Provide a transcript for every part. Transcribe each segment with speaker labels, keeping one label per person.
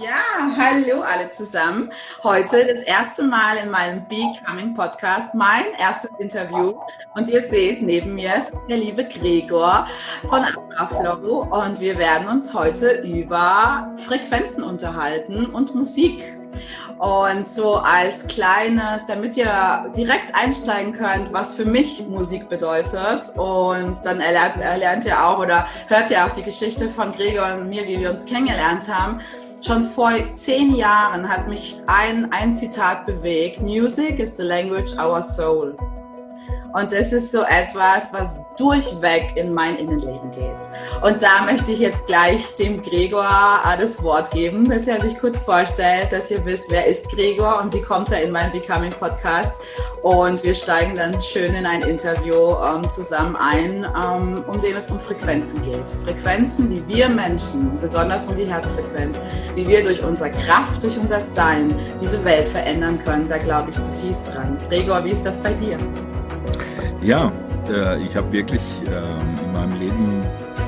Speaker 1: Ja, hallo alle zusammen. Heute das erste Mal in meinem Becoming Podcast, mein erstes Interview. Und ihr seht, neben mir ist der liebe Gregor von Abraflow und wir werden uns heute über Frequenzen unterhalten und Musik. Und so als kleines, damit ihr direkt einsteigen könnt, was für mich Musik bedeutet. Und dann erlernt ihr auch oder hört ihr auch die Geschichte von Gregor und mir, wie wir uns kennengelernt haben. Schon vor 10 Jahren hat mich ein Zitat bewegt. Music is the language our soul. Und das ist so etwas, was durchweg in mein Innenleben geht. Und da möchte ich jetzt gleich dem Gregor das Wort geben, dass er sich kurz vorstellt, dass ihr wisst, wer ist Gregor und wie kommt er in meinen Becoming Podcast. Und wir steigen dann schön in ein Interview zusammen ein, um dem es um Frequenzen geht. Frequenzen, wie wir Menschen, besonders um die Herzfrequenz, wie wir durch unsere Kraft, durch unser Sein diese Welt verändern können. Da glaube ich zutiefst dran. Gregor, wie ist das bei dir?
Speaker 2: Ja, ich habe wirklich in meinem Leben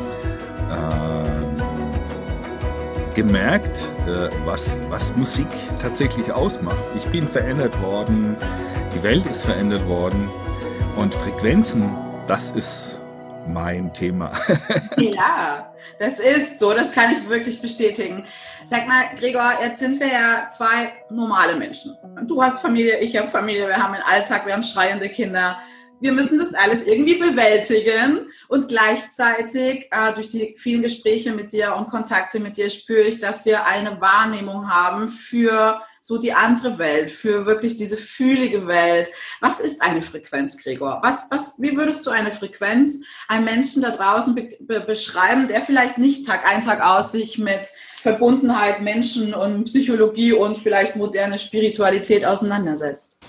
Speaker 2: gemerkt, was Musik tatsächlich ausmacht. Ich bin verändert worden, die Welt ist verändert worden und Frequenzen, das ist mein Thema.
Speaker 1: Ja, das ist so, das kann ich wirklich bestätigen. Sag mal, Gregor, jetzt sind wir ja zwei normale Menschen. Du hast Familie, ich habe Familie, wir haben einen Alltag, wir haben schreiende Kinder. Wir müssen das alles irgendwie bewältigen und gleichzeitig durch die vielen Gespräche mit dir und Kontakte mit dir spüre ich, dass wir eine Wahrnehmung haben für so die andere Welt, für wirklich diese fühlige Welt. Was ist eine Frequenz, Gregor? Wie würdest du eine Frequenz einem Menschen da draußen beschreiben, der vielleicht nicht Tag ein, Tag aus sich mit Verbundenheit, Menschen und Psychologie und vielleicht moderne Spiritualität auseinandersetzt?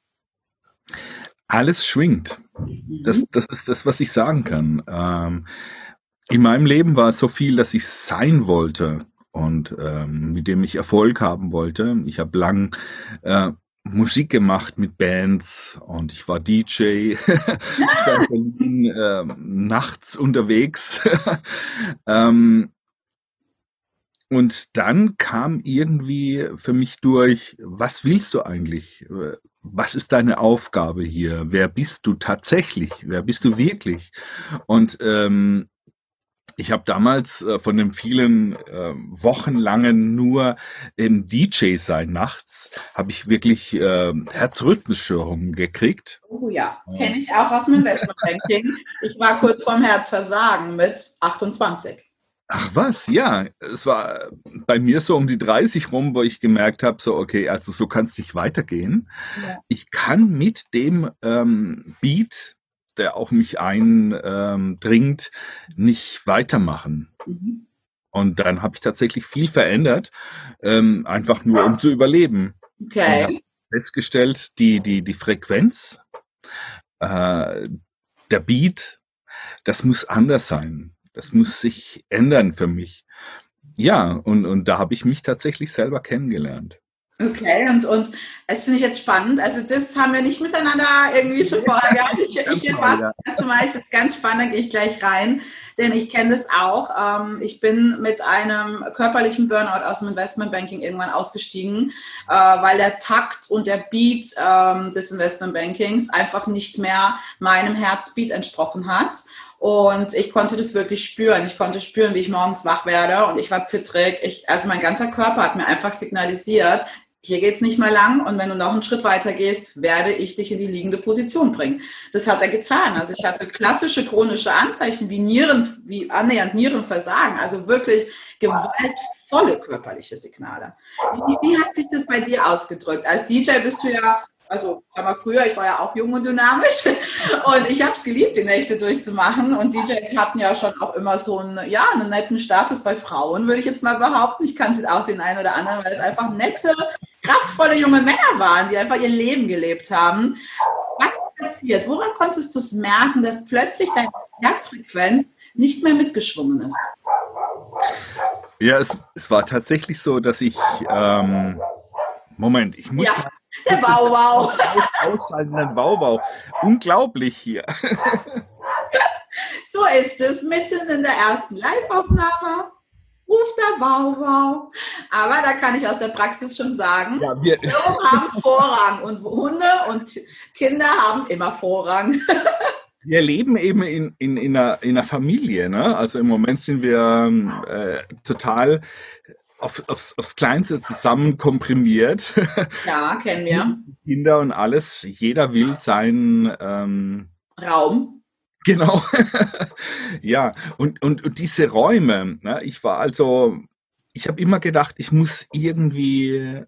Speaker 2: Alles schwingt. Das ist das, was ich sagen kann. In meinem Leben war es so viel, dass ich sein wollte und mit dem ich Erfolg haben wollte. Ich habe lang Musik gemacht mit Bands und ich war DJ. Ich war in Berlin nachts unterwegs. Und dann kam irgendwie für mich durch, was willst du eigentlich? Was ist deine Aufgabe hier? Wer bist du tatsächlich? Wer bist du wirklich? Und ich habe damals von den vielen wochenlangen nur im DJ sein nachts, habe ich wirklich Herzrhythmusstörungen gekriegt.
Speaker 1: Oh ja, kenne ich auch aus dem Investmentbanking. Ich war kurz vorm Herzversagen mit 28.
Speaker 2: Ach was, ja, es war bei mir so um die 30 rum, wo ich gemerkt habe, so okay, also so kann es nicht weitergehen. Ja. Ich kann mit dem Beat, der auch mich eindringt, nicht weitermachen. Mhm. Und dann habe ich tatsächlich viel verändert, einfach nur um zu überleben. Okay. Und habe festgestellt, die Frequenz, der Beat, das muss anders sein. Das muss sich ändern für mich. Ja, und da habe ich mich tatsächlich selber kennengelernt.
Speaker 1: Okay, und das finde ich jetzt spannend. Also das haben wir nicht miteinander irgendwie schon vorher gehabt. Ich war das erste Mal, ich finde es ganz spannend, da gehe ich gleich rein, denn ich kenne das auch. Ich bin mit einem körperlichen Burnout aus dem Investmentbanking irgendwann ausgestiegen, weil der Takt und der Beat des Investmentbankings einfach nicht mehr meinem Herzbeat entsprochen hat. Und ich konnte das wirklich spüren. Ich konnte spüren, wie ich morgens wach werde und ich war zittrig. Also mein ganzer Körper hat mir einfach signalisiert, hier geht's nicht mehr lang und wenn du noch einen Schritt weiter gehst, werde ich dich in die liegende Position bringen. Das hat er getan. Also ich hatte klassische chronische Anzeichen wie annähernd Nierenversagen, also wirklich gewaltvolle körperliche Signale. Wie hat sich das bei dir ausgedrückt? Als DJ bist du ja, also früher, ich war ja auch jung und dynamisch und ich habe es geliebt, die Nächte durchzumachen und DJs hatten ja schon auch immer so einen netten Status bei Frauen, würde ich jetzt mal behaupten. Ich kannte auch den einen oder anderen, weil es einfach nette, kraftvolle junge Männer waren, die einfach ihr Leben gelebt haben. Was passiert? Woran konntest du es merken, dass plötzlich deine Herzfrequenz nicht mehr mitgeschwungen ist?
Speaker 2: Ja, es war tatsächlich so, dass ich Moment, ich muss
Speaker 1: der Wauwau.
Speaker 2: Ausschalten, ein Wauwau. Unglaublich hier.
Speaker 1: So ist es, mitten in der ersten Live-Aufnahme. ruft der Wauwau. Aber da kann ich aus der Praxis schon sagen,
Speaker 2: Ja,
Speaker 1: Tiere haben Vorrang und Hunde und Kinder haben immer Vorrang.
Speaker 2: wir leben eben in einer Familie, ne? Also im Moment sind wir total aufs Kleinste zusammen komprimiert.
Speaker 1: Ja, kennen wir.
Speaker 2: Kinder und alles. Jeder will seinen
Speaker 1: Raum.
Speaker 2: genau. Ja, und diese Räume, ne? Ich habe immer gedacht, ich muss irgendwie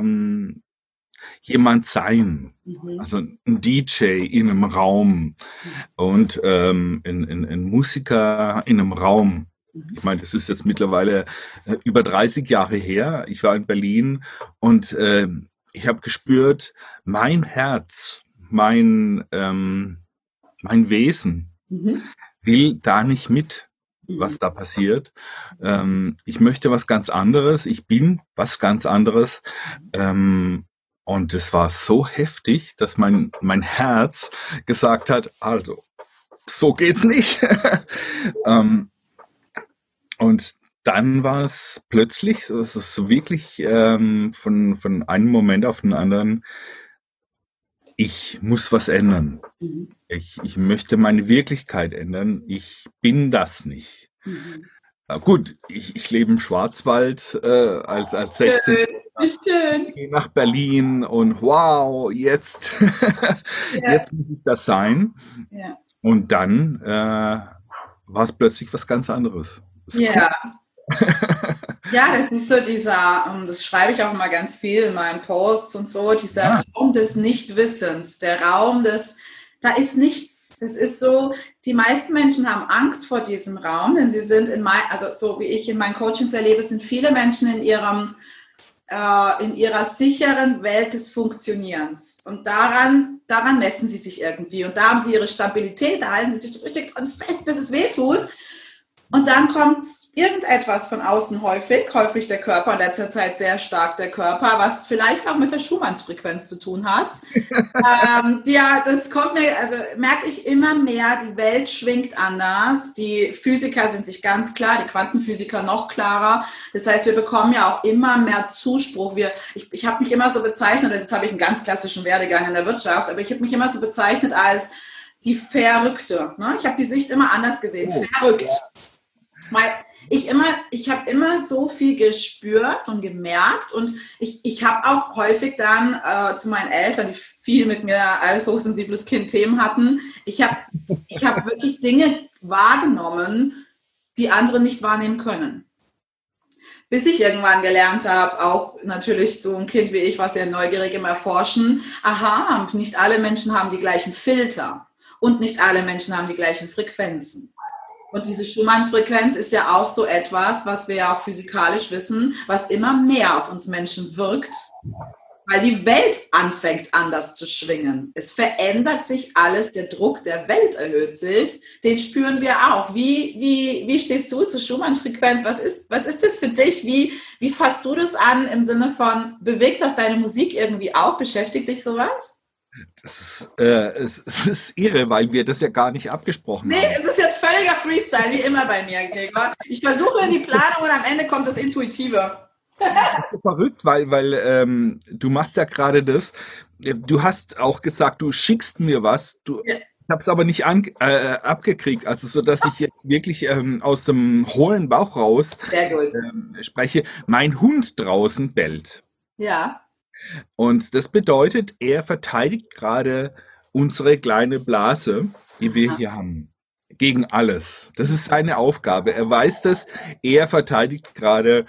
Speaker 2: jemand sein. Also ein DJ in einem Raum und ein Musiker in einem Raum. Ich meine, das ist jetzt mittlerweile über 30 Jahre her. Ich war in Berlin und ich habe gespürt, mein Herz, mein Wesen will da nicht mit, was da passiert. Ich möchte was ganz anderes. Ich bin was ganz anderes. Und es war so heftig, dass mein Herz gesagt hat, also, so geht's nicht. Und dann war es plötzlich, es ist wirklich von einem Moment auf den anderen, ich muss was ändern. Ich möchte meine Wirklichkeit ändern. Ich bin das nicht. Gut, ich lebe im Schwarzwald als 16.
Speaker 1: Schön.
Speaker 2: Gehe nach Berlin und wow, jetzt, jetzt muss ich das sein.
Speaker 1: Ja.
Speaker 2: Und dann war es plötzlich was ganz anderes. Das ist
Speaker 1: Ja.
Speaker 2: cool.
Speaker 1: Ja, das ist so dieser, das schreibe ich auch immer ganz viel in meinen Posts und so, dieser Raum des Nichtwissens, der Raum des, da ist nichts. Es ist so, die meisten Menschen haben Angst vor diesem Raum, denn sie sind also so wie ich in meinen Coachings erlebe, sind viele Menschen in ihrer sicheren Welt des Funktionierens. Und daran messen sie sich irgendwie. Und da haben sie ihre Stabilität, da halten sie sich so richtig dran fest, bis es weh tut. Und dann kommt irgendetwas von außen häufig der Körper, in letzter Zeit sehr stark der Körper, was vielleicht auch mit der Schumannsfrequenz zu tun hat. Ja, das kommt mir, also merke ich immer mehr, die Welt schwingt anders. Die Physiker sind sich ganz klar, die Quantenphysiker noch klarer. Das heißt, wir bekommen ja auch immer mehr Zuspruch. Ich habe mich immer so bezeichnet, jetzt habe ich einen ganz klassischen Werdegang in der Wirtschaft, aber ich habe mich immer so bezeichnet als die Verrückte. Ne? Ich habe die Sicht immer anders gesehen, verrückt. Weil ich habe immer so viel gespürt und gemerkt und ich habe auch häufig dann zu meinen Eltern, die viel mit mir als hochsensibles Kind Themen hatten, ich habe wirklich Dinge wahrgenommen, die andere nicht wahrnehmen können. Bis ich irgendwann gelernt habe, auch natürlich so ein Kind wie ich, war sehr neugierig im Erforschen, aha, nicht alle Menschen haben die gleichen Filter und nicht alle Menschen haben die gleichen Frequenzen. Und diese Schumannsfrequenz ist ja auch so etwas, was wir ja auch physikalisch wissen, was immer mehr auf uns Menschen wirkt, weil die Welt anfängt anders zu schwingen. Es verändert sich alles, der Druck der Welt erhöht sich, den spüren wir auch. Wie stehst du zur Schumann-Frequenz? Was ist das für dich? Wie fasst du das an im Sinne von, bewegt das deine Musik irgendwie auch? Beschäftigt dich sowas?
Speaker 2: Es ist irre, weil wir das ja gar nicht abgesprochen haben.
Speaker 1: Nee, es ist jetzt völliger Freestyle, wie immer bei mir, Gregor. Ich versuche die Planung und am Ende kommt das Intuitive.
Speaker 2: Das ist so verrückt, weil du machst ja gerade das. Du hast auch gesagt, du schickst mir was. Ich habe es aber nicht abgekriegt, also so, dass ich jetzt wirklich aus dem hohlen Bauch raus spreche. Mein Hund draußen bellt.
Speaker 1: Ja.
Speaker 2: Und das bedeutet, er verteidigt gerade unsere kleine Blase, die wir hier haben, gegen alles. Das ist seine Aufgabe. Er weiß das. Er verteidigt gerade,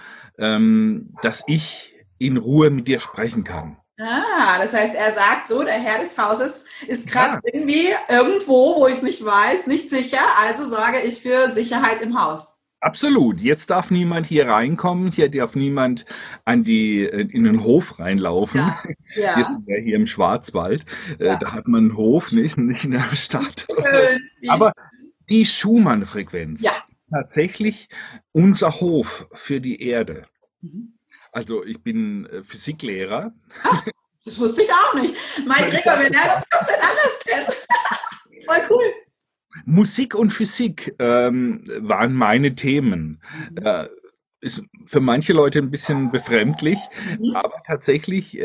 Speaker 2: dass ich in Ruhe mit dir sprechen kann.
Speaker 1: Ah, das heißt, er sagt so, der Herr des Hauses ist gerade irgendwie irgendwo, wo ich es nicht weiß, nicht sicher. Also sorge ich für Sicherheit im Haus.
Speaker 2: Absolut. Jetzt darf niemand hier reinkommen. Hier darf niemand in den Hof reinlaufen. Ja. Wir sind ja hier im Schwarzwald. Da hat man einen Hof, nicht in der Stadt. Aber die Schumann-Frequenz, tatsächlich unser Hof für die Erde. Also ich bin Physiklehrer.
Speaker 1: Das wusste ich auch nicht. Mein Gregor, wir lernen uns komplett anders kennen. Voll cool.
Speaker 2: Musik und Physik waren meine Themen. ist für manche Leute ein bisschen befremdlich,
Speaker 1: Mhm.
Speaker 2: aber tatsächlich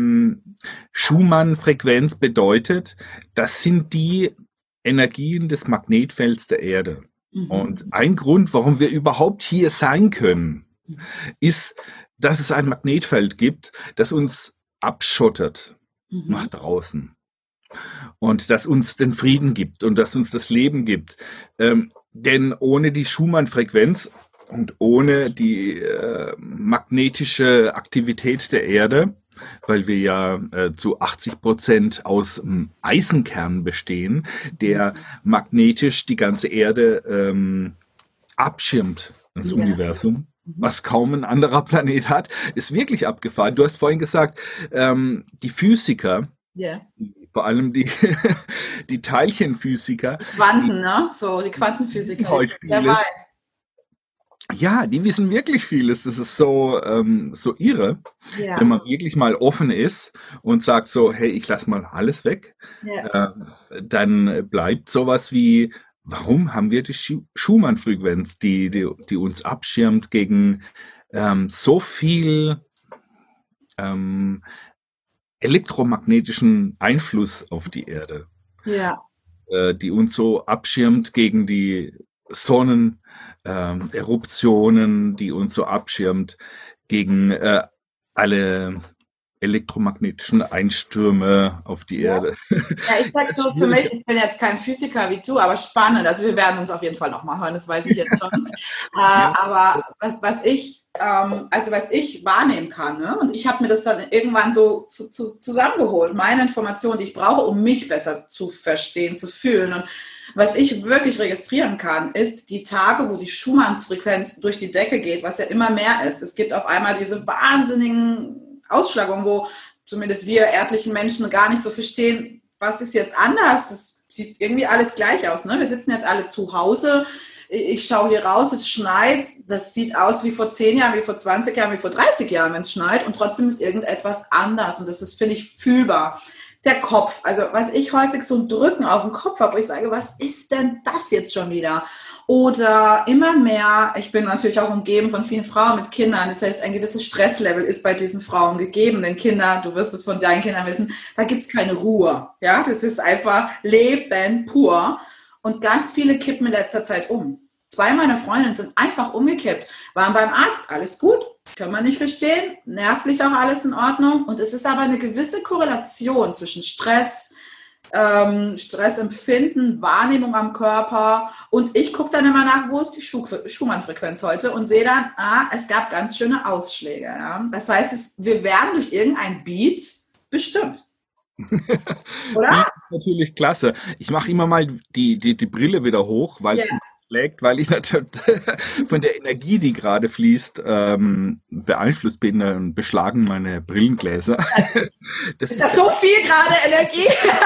Speaker 2: Schumann-Frequenz bedeutet, das sind die Energien des Magnetfelds der Erde.
Speaker 1: Mhm.
Speaker 2: Und ein Grund, warum wir überhaupt hier sein können, ist, dass es ein Magnetfeld gibt, das uns abschottet nach
Speaker 1: Mhm.
Speaker 2: draußen und das uns den Frieden gibt und das uns das Leben gibt. Denn ohne die Schumann-Frequenz und ohne die magnetische Aktivität der Erde, weil wir ja zu 80% aus Eisenkern bestehen, der magnetisch die ganze Erde abschirmt, das
Speaker 1: Ja.
Speaker 2: Universum,
Speaker 1: Mhm.
Speaker 2: was kaum ein anderer Planet hat, ist wirklich abgefahren. Du hast vorhin gesagt, die Physiker,
Speaker 1: Ja.
Speaker 2: vor allem die, die Teilchenphysiker,
Speaker 1: Die
Speaker 2: die
Speaker 1: Quanten, ne? So, die
Speaker 2: wissen
Speaker 1: Quantenphysiker, die
Speaker 2: heute
Speaker 1: sind sehr
Speaker 2: vieles.
Speaker 1: weit.
Speaker 2: Ja, die wissen wirklich vieles. Das ist so irre, wenn
Speaker 1: Ja.
Speaker 2: man wirklich mal offen ist und sagt so, hey, ich lass mal alles weg.
Speaker 1: Ja.
Speaker 2: Äh, Dann bleibt sowas wie, warum haben wir die Schumann-Frequenz, die uns abschirmt gegen so viel ähm, elektromagnetischen Einfluss auf die Erde,
Speaker 1: Ja.
Speaker 2: die uns so abschirmt gegen die Sonnen, Eruptionen, die uns so abschirmt gegen alle elektromagnetischen Einstürme auf die
Speaker 1: Ja.
Speaker 2: Erde.
Speaker 1: Ja, ich sag
Speaker 2: Das ist
Speaker 1: so für mich,
Speaker 2: schwierig.
Speaker 1: ich bin jetzt kein Physiker wie du, aber spannend. Also wir werden uns auf jeden Fall nochmal hören, das weiß ich jetzt schon.
Speaker 2: Ja.
Speaker 1: Aber was ich wahrnehmen kann, ne? Und ich habe mir das dann irgendwann so zusammengeholt, meine Informationen, die ich brauche, um mich besser zu verstehen, zu fühlen. Und was ich wirklich registrieren kann, ist die Tage, wo die Schumanns-Frequenz durch die Decke geht, was ja immer mehr ist. Es gibt auf einmal diese wahnsinnigen Ausschlagungen, wo zumindest wir erdlichen Menschen gar nicht so verstehen, was ist jetzt anders? Es sieht irgendwie alles gleich aus. Ne? Wir sitzen jetzt alle zu Hause. Ich schaue hier raus, es schneit. Das sieht aus wie vor 10 Jahren, wie vor 20 Jahren, wie vor 30 Jahren, wenn es schneit. Und trotzdem ist irgendetwas anders. Und das ist, finde ich, fühlbar. Der Kopf, also was ich häufig so ein Drücken auf den Kopf habe, wo ich sage, was ist denn das jetzt schon wieder? Oder immer mehr, ich bin natürlich auch umgeben von vielen Frauen mit Kindern, das heißt, ein gewisses Stresslevel ist bei diesen Frauen gegeben, denn Kinder, du wirst es von deinen Kindern wissen, da gibt es keine Ruhe. Ja, das ist einfach Leben pur. Und ganz viele kippen in letzter Zeit um. 2 meiner Freundinnen sind einfach umgekippt, waren beim Arzt, alles gut, können wir nicht verstehen, nervlich auch alles in Ordnung. Und es ist aber eine gewisse Korrelation zwischen Stress, Stressempfinden, Wahrnehmung am Körper. Und ich gucke dann immer nach, wo ist die Schumann-Frequenz heute und sehe dann, es gab ganz schöne Ausschläge. Ja? Das heißt, wir werden durch irgendein Beat bestimmt.
Speaker 2: Beat
Speaker 1: Oder?
Speaker 2: ist natürlich klasse. Ich mache immer mal die Brille wieder hoch, weil
Speaker 1: Ja.
Speaker 2: es schlägt, weil ich natürlich von der Energie, die gerade fließt, beeinflusst bin und beschlagen meine Brillengläser. Das
Speaker 1: Ist
Speaker 2: ist
Speaker 1: das so viel gerade Energie?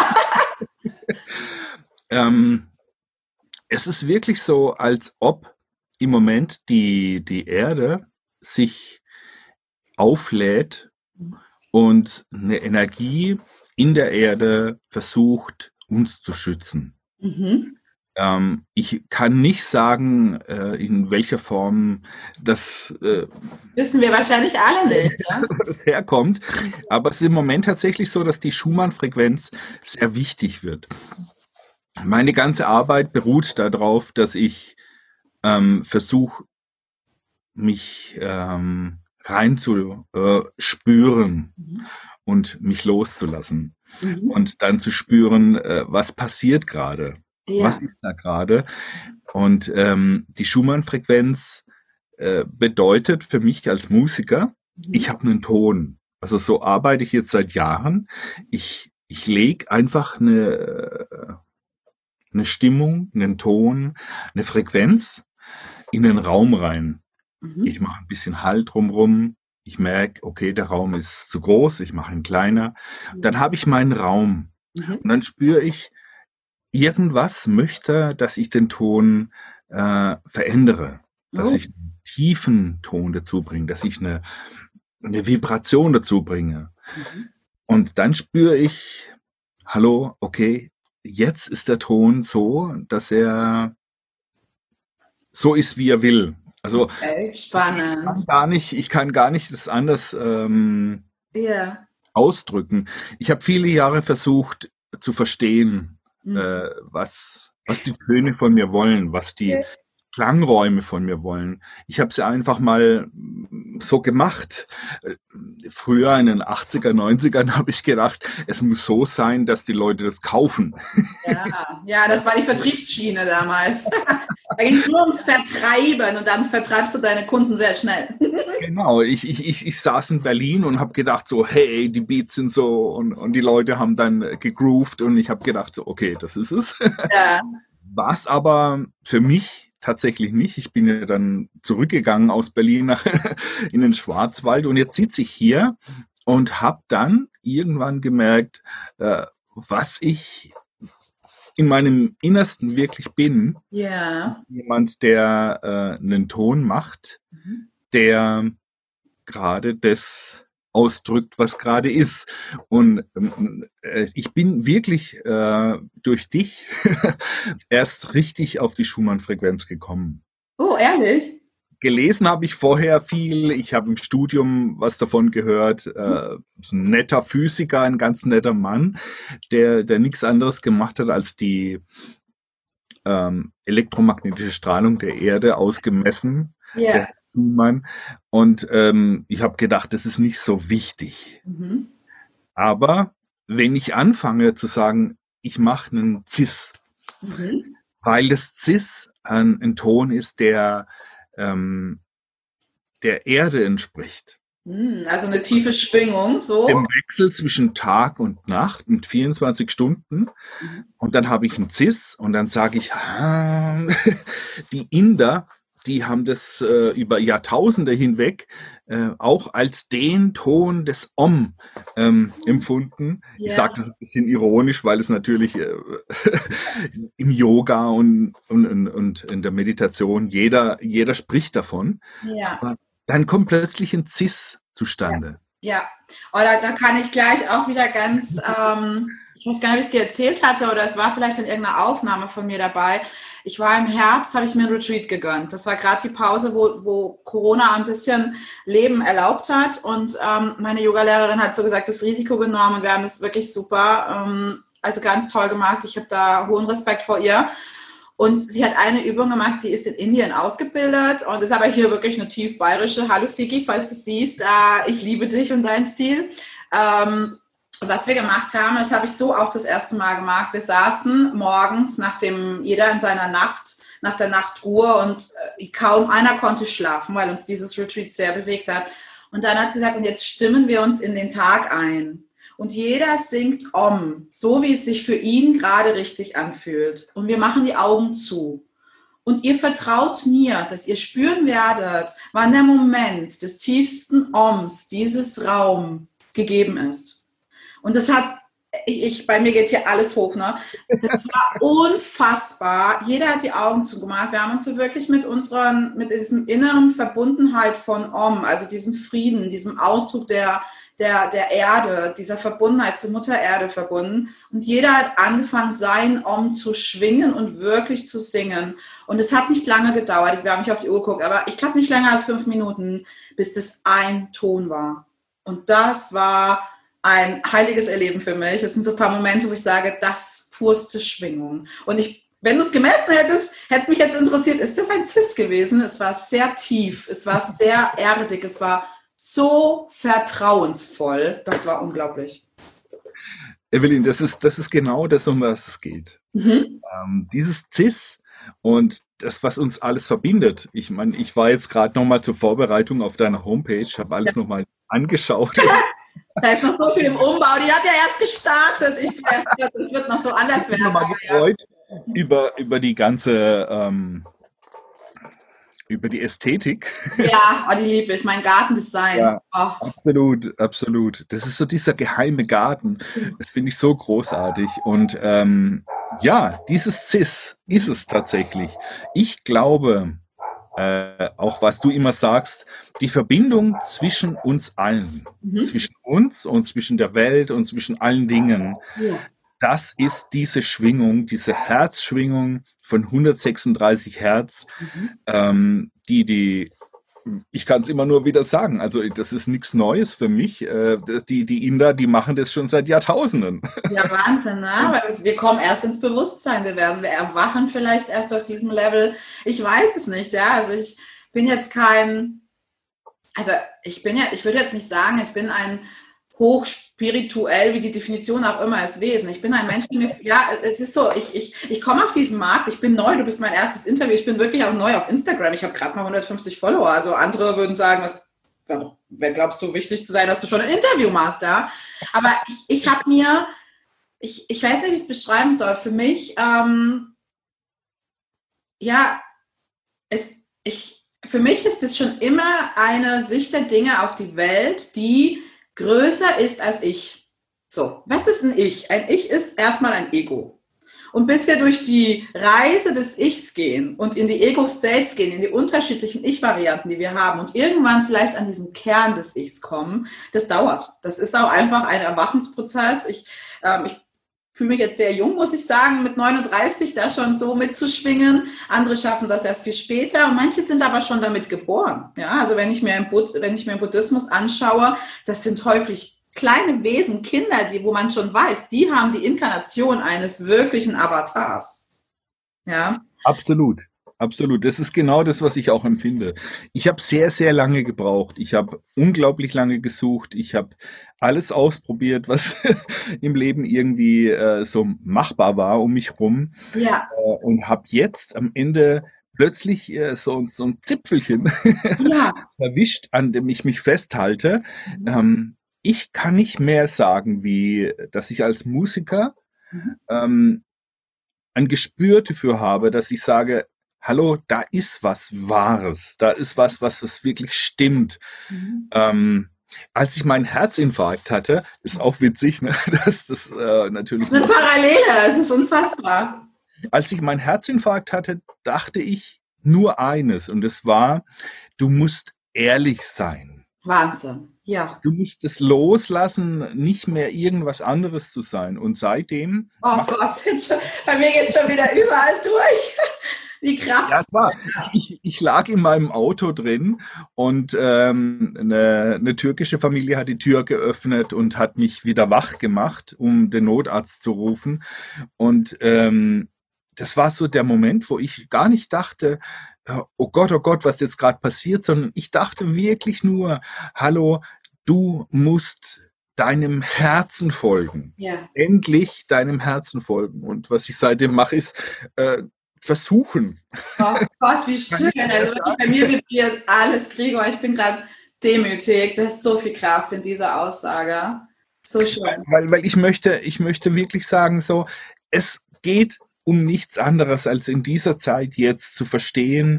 Speaker 2: ähm, es ist wirklich so, als ob im Moment die Erde sich auflädt und eine Energie in der Erde versucht, uns zu schützen.
Speaker 1: Mhm.
Speaker 2: Ich kann nicht sagen, in welcher Form
Speaker 1: Wissen wir wahrscheinlich alle nicht. Ja?
Speaker 2: das herkommt, aber es ist im Moment tatsächlich so, dass die Schumann-Frequenz sehr wichtig wird. Meine ganze Arbeit beruht darauf, dass ich versuche, mich rein zu spüren
Speaker 1: Mhm.
Speaker 2: und mich loszulassen
Speaker 1: Mhm.
Speaker 2: und dann zu spüren, was passiert gerade, was
Speaker 1: Ja.
Speaker 2: ist da gerade. Und die Schumann-Frequenz bedeutet für mich als Musiker, ich
Speaker 1: Mhm.
Speaker 2: habe einen Ton. Also so arbeite ich jetzt seit Jahren. Ich lege einfach eine Stimmung, einen Ton, eine Frequenz in den Raum rein. Ich
Speaker 1: Mhm.
Speaker 2: mache ein bisschen Hall drumrum. Ich merke, okay, der Raum ist zu groß, ich mache ihn kleiner. Dann habe ich meinen Raum.
Speaker 1: Mhm.
Speaker 2: Und dann spüre ich, irgendwas möchte, dass ich den Ton verändere, dass
Speaker 1: Oh.
Speaker 2: ich einen tiefen Ton dazu bringe, dass ich eine Vibration dazu bringe.
Speaker 1: Mhm.
Speaker 2: Und dann spüre ich, hallo, okay, jetzt ist der Ton so, dass er so ist, wie er will. Also
Speaker 1: Okay, spannend.
Speaker 2: ich kann gar nicht das anders
Speaker 1: Ja.
Speaker 2: ausdrücken. Ich habe viele Jahre versucht zu verstehen,
Speaker 1: Mhm.
Speaker 2: was die Töne von mir wollen, was die Klangräume von mir wollen. Ich habe sie einfach mal so gemacht. Früher in den 80er, 90ern habe ich gedacht, es muss so sein, dass die Leute das kaufen.
Speaker 1: Ja, das war die Vertriebsschiene damals. Da ging es nur ums Vertreiben und dann vertreibst du deine Kunden sehr schnell.
Speaker 2: Genau, ich saß in Berlin und habe gedacht so, hey, die Beats sind so und die Leute haben dann gegroovt und ich habe gedacht so, okay, das ist es.
Speaker 1: Ja.
Speaker 2: War es aber für mich tatsächlich nicht. Ich bin ja dann zurückgegangen aus Berlin in den Schwarzwald und jetzt sitze ich hier und habe dann irgendwann gemerkt, was ich in meinem Innersten wirklich bin.
Speaker 1: Ja.
Speaker 2: Jemand, der einen Ton macht, der gerade das ausdrückt, was gerade ist. Und ich bin wirklich durch dich erst richtig auf die Schumann-Frequenz gekommen.
Speaker 1: Oh, ehrlich?
Speaker 2: Gelesen habe ich vorher viel, ich habe im Studium was davon gehört, ein netter Physiker, ein ganz netter Mann, der nichts anderes gemacht hat, als die elektromagnetische Strahlung der Erde ausgemessen, der Schumann. Und ich habe gedacht, das ist nicht so wichtig.
Speaker 1: Mhm.
Speaker 2: Aber wenn ich anfange zu sagen, ich mache einen Cis, weil das Cis ein Ton ist, der Erde entspricht.
Speaker 1: Also eine tiefe Schwingung, so.
Speaker 2: Im Wechsel zwischen Tag und Nacht mit 24 Stunden. Und dann habe ich einen Cis und dann sage ich, die Inder, die haben das über Jahrtausende hinweg auch als den Ton des Om empfunden. Ich sage das ein bisschen ironisch, weil es natürlich im Yoga und in der Meditation jeder spricht davon.
Speaker 1: Ja.
Speaker 2: Aber dann kommt plötzlich ein Cis zustande.
Speaker 1: Ja. Oder da kann ich gleich auch wieder ganz, ich weiß gar nicht, ob ich es dir erzählt hatte oder es war vielleicht in irgendeiner Aufnahme von mir dabei. Ich war im Herbst, habe ich mir ein Retreat gegönnt. Das war gerade die Pause, wo Corona ein bisschen Leben erlaubt hat. Und meine Yogalehrerin hat so gesagt, das Risiko genommen und wir haben das wirklich super, also ganz toll gemacht. Ich habe da hohen Respekt vor ihr. Und sie hat eine Übung gemacht, sie ist in Indien ausgebildet und ist aber hier wirklich eine tief bayerische, hallo Sigi, falls du siehst, ich liebe dich und deinen Stil. Was wir gemacht haben, das habe ich so auch das erste Mal gemacht. Wir saßen morgens, nachdem jeder in seiner Nacht, nach der Nachtruhe und kaum einer konnte schlafen, weil uns dieses Retreat sehr bewegt hat. Und dann hat sie gesagt, und jetzt stimmen wir uns in den Tag ein. Und jeder singt Om, so wie es sich für ihn gerade richtig anfühlt. Und wir machen die Augen zu. Und ihr vertraut mir, dass ihr spüren werdet, wann der Moment des tiefsten Oms dieses Raum gegeben ist. Und das hat, bei mir geht hier alles hoch, ne? Das war unfassbar. Jeder hat die Augen zugemacht. Wir haben uns so wirklich mit diesem inneren Verbundenheit von Om, also diesem Frieden, diesem Ausdruck der Erde, dieser Verbundenheit zur Mutter Erde verbunden. Und jeder hat angefangen, sein Om zu schwingen und wirklich zu singen. Und es hat nicht lange gedauert, ich habe nicht auf die Uhr geguckt, aber ich glaube nicht länger als 5 Minuten, bis das ein Ton war. Und das war ein heiliges Erleben für mich. Das sind so ein paar Momente, wo ich sage, das ist purste Schwingung. Und wenn du es gemessen hättest, hätte mich jetzt interessiert, ist das ein Cis gewesen? Es war sehr tief, es war sehr erdig, es war so vertrauensvoll. Das war unglaublich.
Speaker 2: Evelyn, das ist genau das, um was es geht. Dieses Cis und das, was uns alles verbindet. Ich meine, ich war jetzt gerade nochmal zur Vorbereitung auf deiner Homepage, habe alles nochmal angeschaut.
Speaker 1: Da ist noch so viel im Umbau. Die hat ja erst gestartet. Es wird noch so anders werden.
Speaker 2: Ich bin mal gefreut über die ganze über die Ästhetik.
Speaker 1: Ja, die liebe ich. Mein Gartendesign.
Speaker 2: Ja, absolut, absolut. Das ist so dieser geheime Garten. Das finde ich so großartig. Und ja, dieses Cis ist es tatsächlich. Ich glaube, auch was du immer sagst, die Verbindung zwischen uns allen, zwischen uns und zwischen der Welt und zwischen allen Dingen, das ist diese Schwingung, diese Herzschwingung von 136 Hertz, ich kann es immer nur wieder sagen, also das ist nichts Neues für mich. Die Inder, die machen das schon seit Jahrtausenden.
Speaker 1: Ja, Wahnsinn, ne? Weil wir kommen erst ins Bewusstsein, wir erwachen vielleicht erst auf diesem Level. Ich weiß es nicht, ja. Also ich bin jetzt ich würde jetzt nicht sagen, ich bin ein hochspirituell, wie die Definition auch immer ist, Wesen. Ich bin ein Mensch, es ist so, ich komme auf diesen Markt, ich bin neu, du bist mein erstes Interview, ich bin wirklich auch neu auf Instagram, ich habe gerade mal 150 Follower, also andere würden sagen, wer glaubst du, wichtig zu sein, dass du schon ein Interview machst, ja? Aber ich habe mir, ich weiß nicht, wie ich es beschreiben soll, für mich, für mich ist es schon immer eine Sicht der Dinge auf die Welt, die größer ist als ich. So, was ist ein Ich? Ein Ich ist erstmal ein Ego. Und bis wir durch die Reise des Ichs gehen und in die Ego-States gehen, in die unterschiedlichen Ich-Varianten, die wir haben und irgendwann vielleicht an diesen Kern des Ichs kommen, das dauert. Das ist auch einfach ein Erwachensprozess. Ich fühle mich jetzt sehr jung, muss ich sagen, mit 39 da schon so mitzuschwingen. Andere schaffen das erst viel später und manche sind aber schon damit geboren. Ja, also wenn ich mir im Buddhismus anschaue, das sind häufig kleine Wesen, Kinder, wo man schon weiß, die haben die Inkarnation eines wirklichen Avatars. Ja.
Speaker 2: Absolut. Absolut. Das ist genau das, was ich auch empfinde. Ich habe sehr, sehr lange gebraucht. Ich habe unglaublich lange gesucht. Ich habe alles ausprobiert, was im Leben irgendwie so machbar war um mich rum.
Speaker 1: Ja.
Speaker 2: Und habe jetzt am Ende plötzlich so ein Zipfelchen erwischt, an dem ich mich festhalte. Ich kann nicht mehr sagen, wie dass ich als Musiker ein Gespür dafür habe, dass ich sage, hallo, da ist was Wahres, da ist was wirklich stimmt. Als ich meinen Herzinfarkt hatte, ist auch witzig, ne? Das natürlich.
Speaker 1: Das ist eine Parallele, es ist unfassbar.
Speaker 2: Als ich meinen Herzinfarkt hatte, dachte ich nur eines, und es war, du musst ehrlich sein.
Speaker 1: Wahnsinn, ja.
Speaker 2: Du musst es loslassen, nicht mehr irgendwas anderes zu sein. Und seitdem...
Speaker 1: Oh Gott, bei mir geht's schon wieder überall durch. Die Kraft.
Speaker 2: Ja, klar. Ich lag in meinem Auto drin und eine türkische Familie hat die Tür geöffnet und hat mich wieder wach gemacht, um den Notarzt zu rufen. Und das war so der Moment, wo ich gar nicht dachte, oh Gott, was jetzt gerade passiert, sondern ich dachte wirklich nur, hallo, du musst deinem Herzen folgen.
Speaker 1: Ja.
Speaker 2: Endlich deinem Herzen folgen. Und was ich seitdem mache, ist versuchen.
Speaker 1: Oh Gott, wie schön. Also bei mir vibriert alles, Gregor. Ich bin gerade demütig. Da ist so viel Kraft in dieser Aussage. So schön.
Speaker 2: Weil ich möchte wirklich sagen, so, es geht um nichts anderes, als in dieser Zeit jetzt zu verstehen,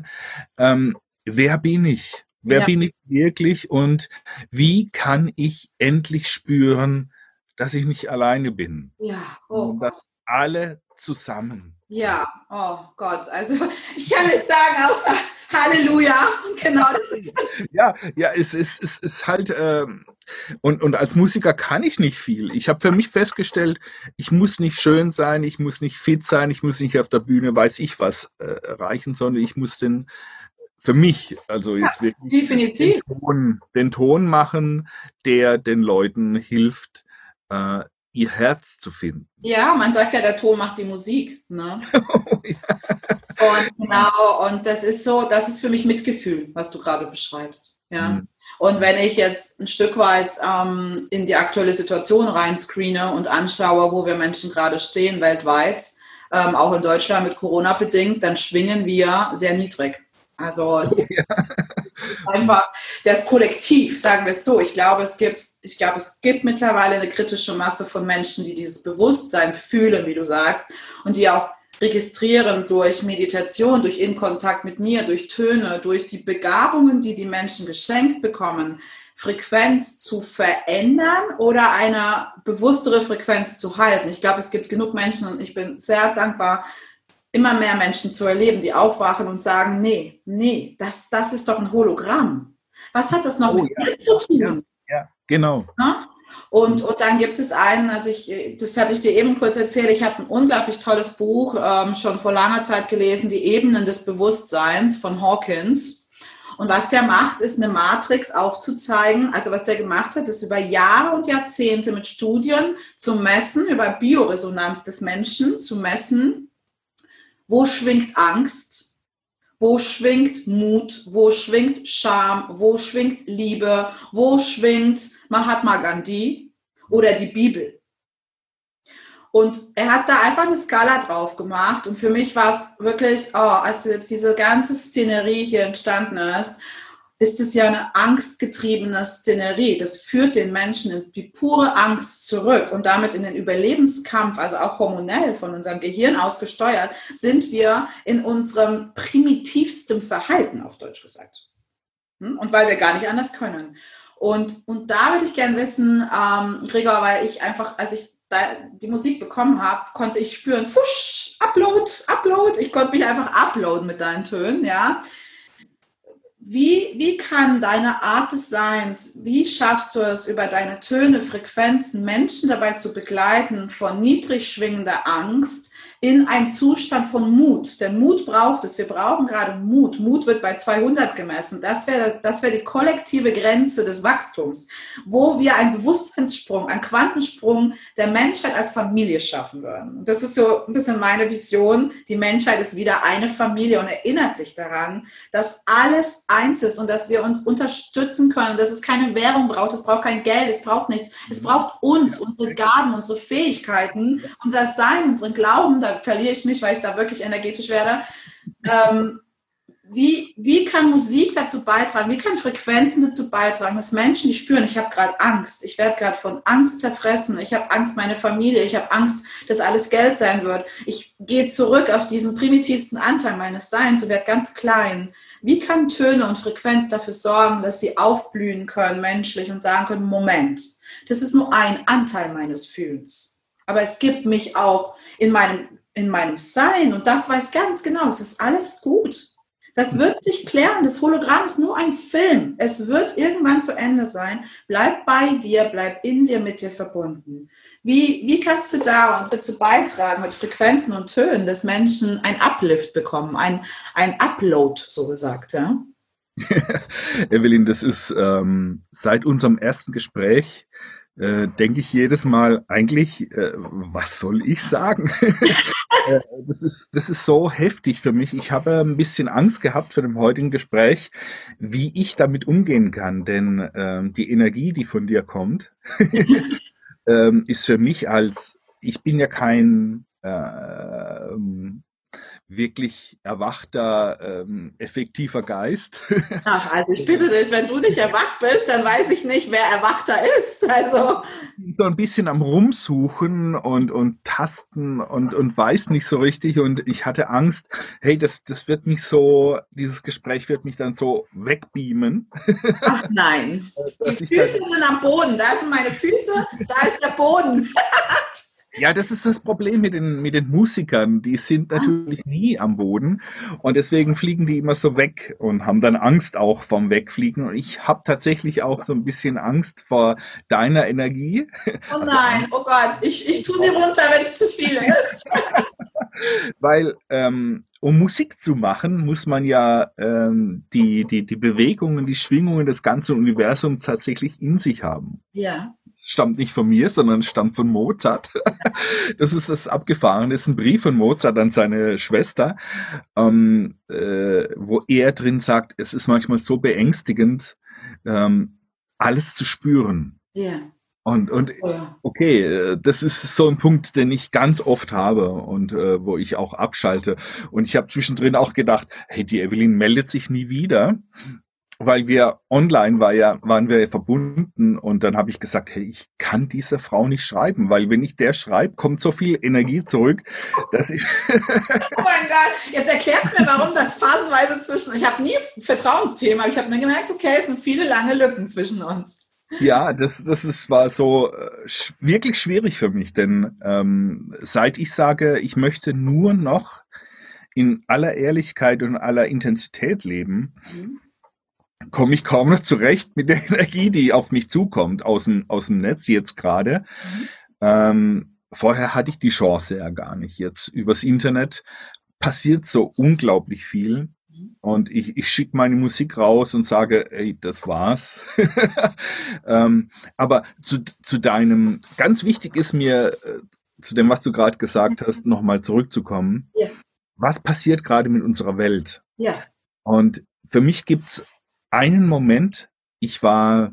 Speaker 2: wer bin ich? Wer bin ich wirklich? Und wie kann ich endlich spüren, dass ich nicht alleine bin?
Speaker 1: Ja.
Speaker 2: Und dass alle zusammen.
Speaker 1: Ja, oh Gott, also ich kann jetzt sagen, außer Halleluja, genau das ist es.
Speaker 2: Ja, es ist halt, und als Musiker kann ich nicht viel. Ich habe für mich festgestellt, ich muss nicht schön sein, ich muss nicht fit sein, ich muss nicht auf der Bühne, weiß ich was, erreichen, sondern ich muss für mich, also jetzt wirklich
Speaker 1: definitiv
Speaker 2: den Ton machen, der den Leuten hilft, ihr Herz zu finden.
Speaker 1: Ja, man sagt ja, der Ton macht die Musik. Ne?
Speaker 2: Oh, ja.
Speaker 1: Und das ist für mich Mitgefühl, was du gerade beschreibst. Ja. Und wenn ich jetzt ein Stück weit in die aktuelle Situation reinscreene und anschaue, wo wir Menschen gerade stehen weltweit, auch in Deutschland mit Corona bedingt, dann schwingen wir sehr niedrig. Also es gibt einfach das Kollektiv, sagen wir es so. Ich glaube, es gibt mittlerweile eine kritische Masse von Menschen, die dieses Bewusstsein fühlen, wie du sagst, und die auch registrieren durch Meditation, durch In-Kontakt mit mir, durch Töne, durch die Begabungen, die die Menschen geschenkt bekommen, Frequenz zu verändern oder eine bewusstere Frequenz zu halten. Ich glaube, es gibt genug Menschen und ich bin sehr dankbar, immer mehr Menschen zu erleben, die aufwachen und sagen, nee, das ist doch ein Hologramm. Was hat das noch mit mir zu tun?
Speaker 2: Ja, genau.
Speaker 1: Ja? Und dann gibt es einen, also das hatte ich dir eben kurz erzählt, ich habe ein unglaublich tolles Buch schon vor langer Zeit gelesen, Die Ebenen des Bewusstseins von Hawkins. Und was der macht, ist eine Matrix aufzuzeigen. Also was der gemacht hat, ist über Jahre und Jahrzehnte mit Studien zu messen, über Bioresonanz des Menschen zu messen, wo schwingt Angst, wo schwingt Mut, wo schwingt Scham, wo schwingt Liebe, wo schwingt Mahatma Gandhi oder die Bibel. Und er hat da einfach eine Skala drauf gemacht. Und für mich war es wirklich, als jetzt diese ganze Szenerie hier entstanden ist es ja eine angstgetriebene Szenerie. Das führt den Menschen in die pure Angst zurück und damit in den Überlebenskampf, also auch hormonell von unserem Gehirn aus gesteuert, sind wir in unserem primitivsten Verhalten, auf Deutsch gesagt. Und weil wir gar nicht anders können. Und da würde ich gerne wissen, Gregor, weil ich einfach, als ich da die Musik bekommen habe, konnte ich spüren, fusch, Upload. Ich konnte mich einfach uploaden mit deinen Tönen, ja. Wie kann deine Art des Seins, wie schaffst du es, über deine Töne, Frequenzen, Menschen dabei zu begleiten, von niedrig schwingender Angst in einen Zustand von Mut? Denn Mut braucht es. Wir brauchen gerade Mut. Mut wird bei 200 gemessen. Das wäre die kollektive Grenze des Wachstums, wo wir einen Bewusstseinssprung, einen Quantensprung der Menschheit als Familie schaffen würden. Und das ist so ein bisschen meine Vision. Die Menschheit ist wieder eine Familie und erinnert sich daran, dass alles eins ist und dass wir uns unterstützen können, dass es keine Währung braucht, es braucht kein Geld, es braucht nichts. Es braucht uns, unsere Gaben, unsere Fähigkeiten, unser Sein, unseren Glauben. Da verliere ich mich, weil ich da wirklich energetisch werde. Wie kann Musik dazu beitragen? Wie kann Frequenzen dazu beitragen, dass Menschen, die spüren, ich habe gerade Angst, ich werde gerade von Angst zerfressen, ich habe Angst, meine Familie, ich habe Angst, dass alles Geld sein wird. Ich gehe zurück auf diesen primitivsten Anteil meines Seins und werde ganz klein. Wie kann Töne und Frequenz dafür sorgen, dass sie aufblühen können, menschlich, und sagen können, Moment, das ist nur ein Anteil meines Fühlens. Aber es gibt mich auch in meinem Sein und das weiß ganz genau, es ist alles gut. Das wird sich klären, das Hologramm ist nur ein Film. Es wird irgendwann zu Ende sein. Bleib bei dir, bleib in dir, mit dir verbunden. Wie kannst du dazu beitragen mit Frequenzen und Tönen, dass Menschen ein Uplift bekommen, ein Upload, so gesagt, ja?
Speaker 2: Evelyn, das ist seit unserem ersten Gespräch denke ich jedes Mal eigentlich, was soll ich sagen? Das ist so heftig für mich. Ich habe ein bisschen Angst gehabt vor dem heutigen Gespräch, wie ich damit umgehen kann, denn die Energie, die von dir kommt, ist für mich ich bin ja kein wirklich erwachter, effektiver Geist.
Speaker 1: Ach, also ich bitte dich, wenn du nicht erwacht bist, dann weiß ich nicht, wer erwachter ist. Also
Speaker 2: So ein bisschen am Rumsuchen und Tasten und weiß nicht so richtig, und ich hatte Angst, hey, das wird mich so, dieses Gespräch wird mich dann so wegbeamen.
Speaker 1: Ach nein, die Füße sind am Boden, da sind meine Füße, da ist der Boden.
Speaker 2: Ja, das ist das Problem mit den Musikern. Die sind natürlich nie am Boden und deswegen fliegen die immer so weg und haben dann Angst auch vom Wegfliegen. Und ich habe tatsächlich auch so ein bisschen Angst vor deiner Energie.
Speaker 1: Oh nein, oh Gott, ich tue sie runter, wenn es zu viel ist.
Speaker 2: Weil um Musik zu machen, muss man ja die Bewegungen, die Schwingungen des ganzen Universums tatsächlich in sich haben.
Speaker 1: Ja.
Speaker 2: Das stammt nicht von mir, sondern stammt von Mozart. Das ist das Abgefahrene. Das ist ein Brief von Mozart an seine Schwester, wo er drin sagt, es ist manchmal so beängstigend, alles zu spüren.
Speaker 1: Ja.
Speaker 2: Und okay, das ist so ein Punkt, den ich ganz oft habe und wo ich auch abschalte. Und ich habe zwischendrin auch gedacht, hey, die Evelyn meldet sich nie wieder, weil wir online waren wir verbunden, und dann habe ich gesagt, hey, ich kann dieser Frau nicht schreiben, weil wenn ich der schreibe, kommt so viel Energie zurück, dass ich...
Speaker 1: Oh mein Gott, jetzt erklärt's mir, warum das phasenweise ich habe nie Vertrauensthema, aber ich habe mir gemerkt, okay, es sind viele lange Lücken zwischen uns.
Speaker 2: Ja, war so wirklich schwierig für mich, denn seit ich sage, ich möchte nur noch in aller Ehrlichkeit und aller Intensität leben, komme ich kaum noch zurecht mit der Energie, die auf mich zukommt aus dem Netz jetzt gerade. Vorher hatte ich die Chance ja gar nicht. Jetzt übers Internet passiert so unglaublich viel. Und ich schicke meine Musik raus und sage, ey, das war's. Aber zu deinem, ganz wichtig ist mir, zu dem, was du gerade gesagt hast, nochmal zurückzukommen.
Speaker 1: Ja.
Speaker 2: Was passiert gerade mit unserer Welt?
Speaker 1: Ja.
Speaker 2: Und für mich gibt's einen Moment, das war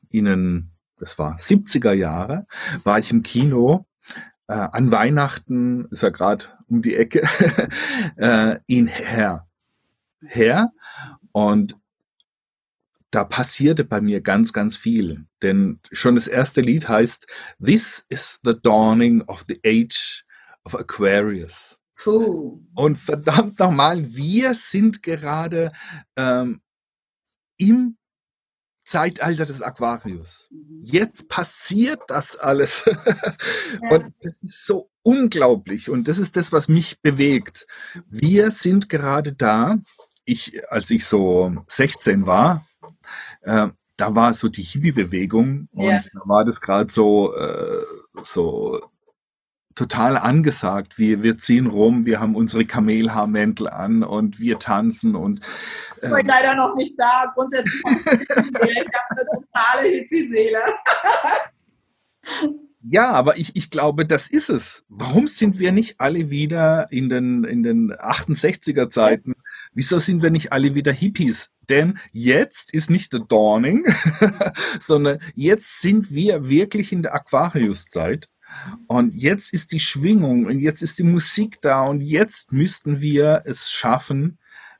Speaker 2: 70er Jahre, war ich im Kino, an Weihnachten, ist ja gerade um die Ecke, in Her. Und da passierte bei mir ganz, ganz viel. Denn schon das erste Lied heißt This is the dawning of the age of Aquarius. Und verdammt nochmal, wir sind gerade im Zeitalter des Aquarius. Jetzt passiert das alles. Und das ist so unglaublich. Und das ist das, was mich bewegt. Wir sind gerade da. Als ich so 16 war, da war so die Hippie-Bewegung und da war das gerade so total angesagt. Wir ziehen rum, wir haben unsere Kamelhaarmäntel an und wir tanzen und
Speaker 1: ich bin leider noch nicht da. Grundsätzlich ich habe eine totale Hippie-Seele.
Speaker 2: Ja, aber ich glaube, das ist es. Warum sind wir nicht alle wieder in den 68er Zeiten? Wieso sind wir nicht alle wieder Hippies? Denn jetzt ist nicht der Dawning, sondern jetzt sind wir wirklich in der Aquarius-Zeit. Und jetzt ist die Schwingung und jetzt ist die Musik da und jetzt müssten wir es schaffen,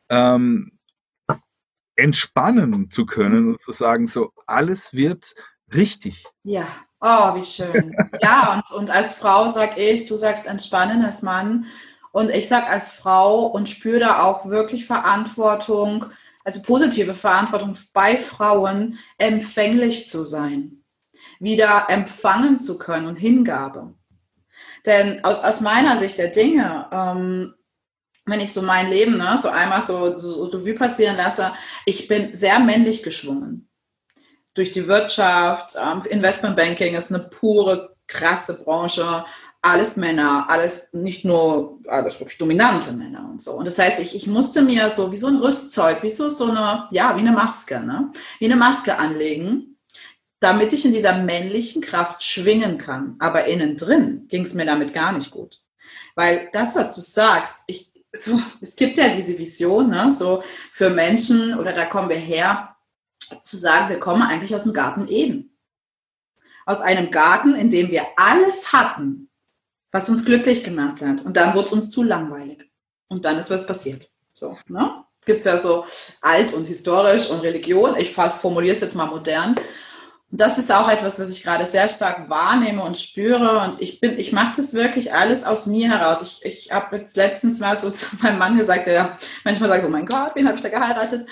Speaker 2: entspannen zu können und zu sagen, so, alles wird richtig.
Speaker 1: Ja. Oh, wie schön. Ja, und als Frau sag ich, du sagst entspannen als Mann und ich sag als Frau und spüre da auch wirklich Verantwortung, also positive Verantwortung bei Frauen, empfänglich zu sein, wieder empfangen zu können und Hingabe. Denn aus meiner Sicht der Dinge, wenn ich so mein Leben so einmal so Revue passieren lasse, ich bin sehr männlich geschwungen. Durch die Wirtschaft, Investmentbanking ist eine pure, krasse Branche, alles Männer, alles wirklich dominante Männer und so. Und das heißt, ich musste mir so wie so ein Rüstzeug, wie eine Maske, ne? Wie eine Maske anlegen, damit ich in dieser männlichen Kraft schwingen kann. Aber innen drin ging es mir damit gar nicht gut. Weil das, was du sagst, es gibt ja diese Vision, ne? So für Menschen, oder da kommen wir her, zu sagen, wir kommen eigentlich aus dem Garten Eden. Aus einem Garten, in dem wir alles hatten, was uns glücklich gemacht hat. Und dann wurde es uns zu langweilig. Und dann ist was passiert. So, ne? Gibt es ja so alt und historisch und Religion. Ich formuliere es jetzt mal modern. Und das ist auch etwas, was ich gerade sehr stark wahrnehme und spüre. Und ich mache das wirklich alles aus mir heraus. Ich habe jetzt letztens mal so zu meinem Mann gesagt, der manchmal sagt, oh mein Gott, wen habe ich da geheiratet?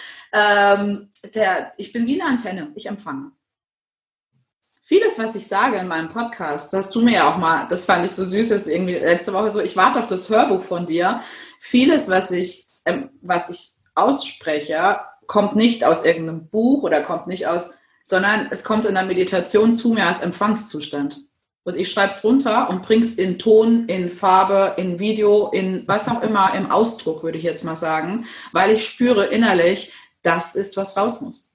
Speaker 1: Ich bin wie eine Antenne, ich empfange. Vieles, was ich sage in meinem Podcast, das hast du mir ja auch mal, das fand ich so süß, ist irgendwie letzte Woche so, ich warte auf das Hörbuch von dir. Vieles, was ich ausspreche, kommt nicht aus irgendeinem Buch oder kommt nicht sondern es kommt in der Meditation zu mir als Empfangszustand. Und ich schreibe es runter und bringe es in Ton, in Farbe, in Video, in was auch immer, im Ausdruck, würde ich jetzt mal sagen, weil ich spüre innerlich, das ist, was raus muss.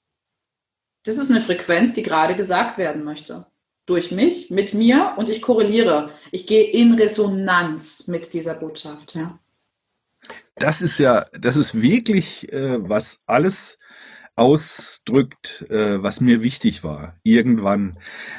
Speaker 1: Das ist eine Frequenz, die gerade gesagt werden möchte. Durch mich, mit mir, und ich korreliere. Ich gehe in Resonanz mit dieser Botschaft. Ja.
Speaker 2: Das ist wirklich, was alles ausdrückt, was mir wichtig war. Irgendwann.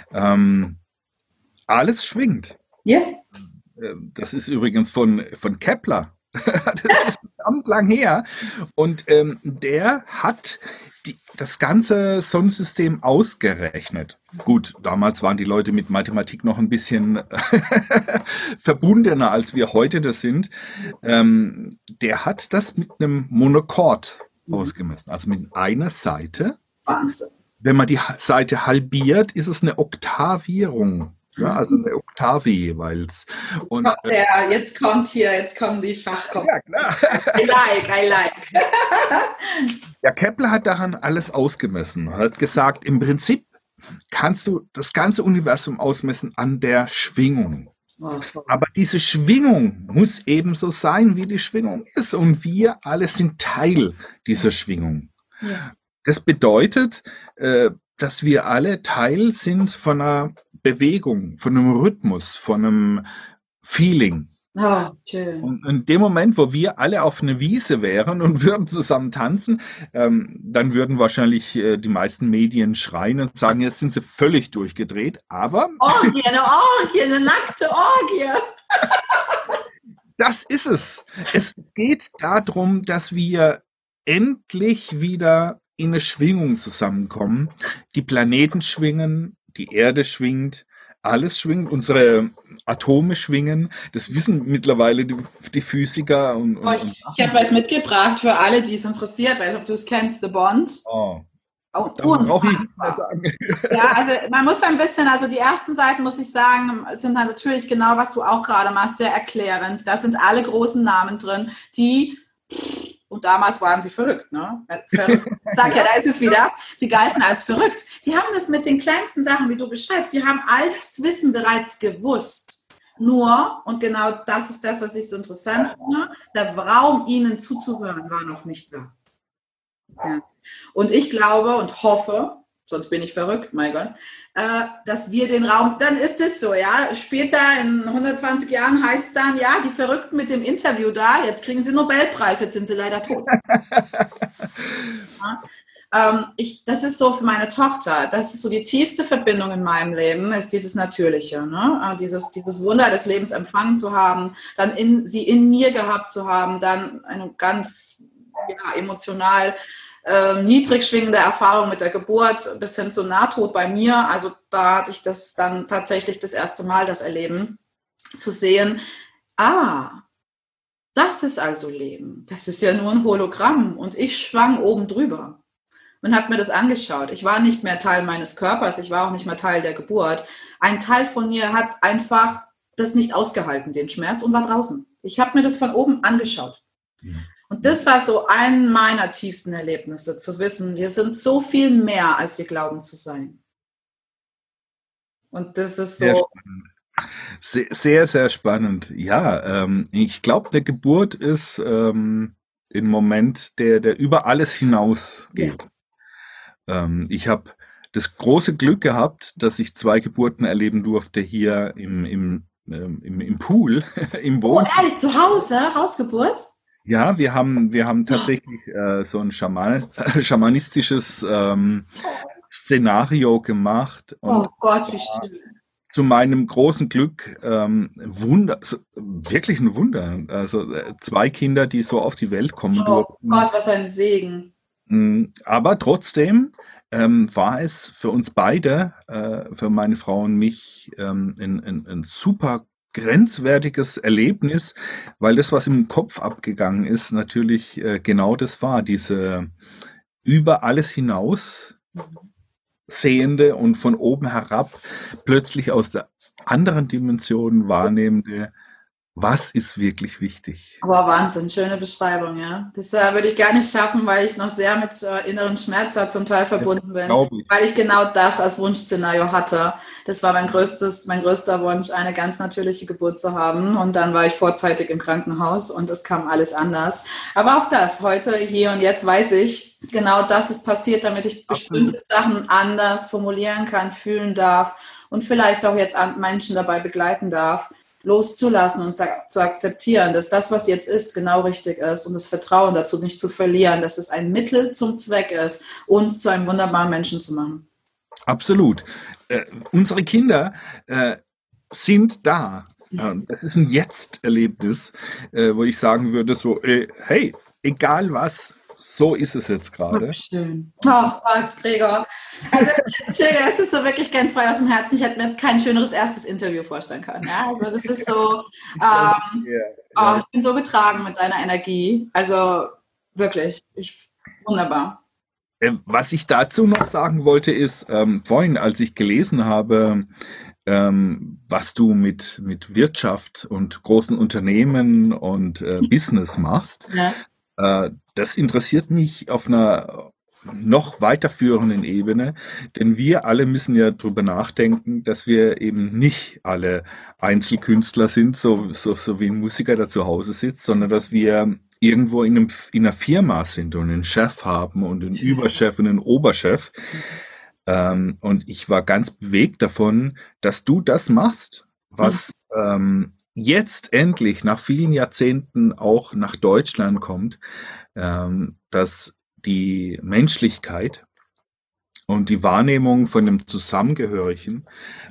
Speaker 2: Alles schwingt.
Speaker 1: Ja. Yeah.
Speaker 2: Das ist übrigens von Kepler. Das ist verdammt lang her. Und der hat das ganze Sonnensystem ausgerechnet. Gut, damals waren die Leute mit Mathematik noch ein bisschen verbundener, als wir heute das sind. Der hat das mit einem Monochord ausgemessen, also mit einer Seite.
Speaker 1: Wahnsinn.
Speaker 2: Wenn man die Seite halbiert, ist es eine Oktavierung. Ja, also eine Oktave jeweils. Und,
Speaker 1: jetzt kommen die Fachkompetenzen.
Speaker 2: Ja, klar.
Speaker 1: I like.
Speaker 2: Ja, Kepler hat daran alles ausgemessen. Er hat gesagt, im Prinzip kannst du das ganze Universum ausmessen an der Schwingung.
Speaker 1: Oh,
Speaker 2: Aber diese Schwingung muss ebenso sein, wie die Schwingung ist. Und wir alle sind Teil dieser Schwingung.
Speaker 1: Ja.
Speaker 2: Das bedeutet, dass wir alle Teil sind von einer Bewegung, von einem Rhythmus, von einem Feeling.
Speaker 1: Oh, schön.
Speaker 2: Und in dem Moment, wo wir alle auf einer Wiese wären und würden zusammen tanzen, dann würden wahrscheinlich die meisten Medien schreien und sagen, jetzt sind sie völlig durchgedreht. Aber
Speaker 1: Orgie, eine nackte Orgie.
Speaker 2: Das ist es. Es geht darum, dass wir endlich wieder in eine Schwingung zusammenkommen. Die Planeten schwingen, die Erde schwingt, alles schwingt, unsere Atome schwingen. Das wissen mittlerweile die Physiker.
Speaker 1: Ich habe was mitgebracht für alle, die es interessiert. Weiß ob du es kennst, The Bond.
Speaker 2: Oh.
Speaker 1: Unfassbar. Ja, also man muss ein bisschen, also die ersten Seiten, muss ich sagen, sind dann natürlich genau, was du auch gerade machst, sehr erklärend. Da sind alle großen Namen drin, die, und damals waren sie verrückt, ne? Verrückt. Sag ja, da ist es wieder. Sie galten als verrückt. Die haben das mit den kleinsten Sachen, wie du beschreibst, die haben all das Wissen bereits gewusst. Nur, und genau das ist das, was ich so interessant finde, der Raum, ihnen zuzuhören, war noch nicht da. Ja. Und ich glaube und hoffe, sonst bin ich verrückt, mein Gott, dass wir den Raum, dann ist es so, ja, später in 120 Jahren heißt es dann, ja, die Verrückten mit dem Interview da, jetzt kriegen sie einen Nobelpreis, jetzt sind sie leider tot. Ja, das ist so für meine Tochter, das ist so die tiefste Verbindung in meinem Leben, ist dieses Natürliche, ne? Dieses Wunder des Lebens empfangen zu haben, dann sie in mir gehabt zu haben, dann eine ganz emotional niedrig schwingende Erfahrung mit der Geburt bis hin zum Nahtod bei mir. Also da hatte ich das dann tatsächlich das erste Mal, das Erleben, zu sehen, das ist also Leben. Das ist ja nur ein Hologramm und ich schwang oben drüber und habe mir das angeschaut. Ich war nicht mehr Teil meines Körpers, ich war auch nicht mehr Teil der Geburt. Ein Teil von mir hat einfach das nicht ausgehalten, den Schmerz, und war draußen. Ich habe mir das von oben angeschaut. Ja. Und das war so ein meiner tiefsten Erlebnisse, zu wissen, wir sind so viel mehr, als wir glauben zu sein. Und das ist so...
Speaker 2: Sehr, sehr spannend. Ja, ich glaube, der Geburt ist ein Moment, der über alles hinausgeht. Ja. Ich habe das große Glück gehabt, dass ich 2 Geburten erleben durfte hier im Pool, im Wohnzimmer.
Speaker 1: Oh, ehrlich, zu Hause? Hausgeburt?
Speaker 2: Ja, wir haben tatsächlich so ein schamanistisches Szenario gemacht.
Speaker 1: Und Gott, wie schön.
Speaker 2: Zu meinem großen Glück wirklich ein Wunder. Also 2 Kinder, die so auf die Welt kommen durften.
Speaker 1: Oh Gott, was ein Segen.
Speaker 2: Aber trotzdem war es für uns beide, für meine Frau und mich, ein super grenzwertiges Erlebnis, weil das, was im Kopf abgegangen ist, natürlich genau das war, diese über alles hinaus sehende und von oben herab plötzlich aus der anderen Dimension wahrnehmende, was ist wirklich wichtig.
Speaker 1: Aber Wahnsinn, schöne Beschreibung, ja. Das würde ich gar nicht schaffen, weil ich noch sehr mit inneren Schmerz da zum Teil verbunden bin, weil ich genau das als Wunschszenario hatte. Das war mein größter Wunsch, eine ganz natürliche Geburt zu haben, und dann war ich vorzeitig im Krankenhaus und es kam alles anders. Aber auch das, heute, hier und jetzt weiß ich, genau das ist passiert, damit ich bestimmte Sachen anders formulieren kann, fühlen darf und vielleicht auch jetzt Menschen dabei begleiten darf, loszulassen und zu akzeptieren, dass das, was jetzt ist, genau richtig ist, und das Vertrauen dazu nicht zu verlieren, dass es ein Mittel zum Zweck ist, uns zu einem wunderbaren Menschen zu machen.
Speaker 2: Absolut. Unsere Kinder sind da. Das ist ein Jetzt-Erlebnis, wo ich sagen würde, so, hey, egal was, so ist es jetzt gerade.
Speaker 1: Oh, schön. Oh Gott, Gregor. Also, es ist so wirklich ganz frei aus dem Herzen. Ich hätte mir jetzt kein schöneres erstes Interview vorstellen können. Ja? Also das ist so, ich bin so getragen mit deiner Energie. Also wirklich, wunderbar.
Speaker 2: Was ich dazu noch sagen wollte, ist, vorhin, als ich gelesen habe, was du mit Wirtschaft und großen Unternehmen und Business machst, Das interessiert mich auf einer noch weiterführenden Ebene, denn wir alle müssen ja drüber nachdenken, dass wir eben nicht alle Einzelkünstler sind, so wie ein Musiker, der zu Hause sitzt, sondern dass wir irgendwo in einer Firma sind und einen Chef haben und einen Überchef und einen Oberchef. Und ich war ganz bewegt davon, dass du das machst, was jetzt endlich nach vielen Jahrzehnten auch nach Deutschland kommt, dass die Menschlichkeit und die Wahrnehmung von dem Zusammengehörigen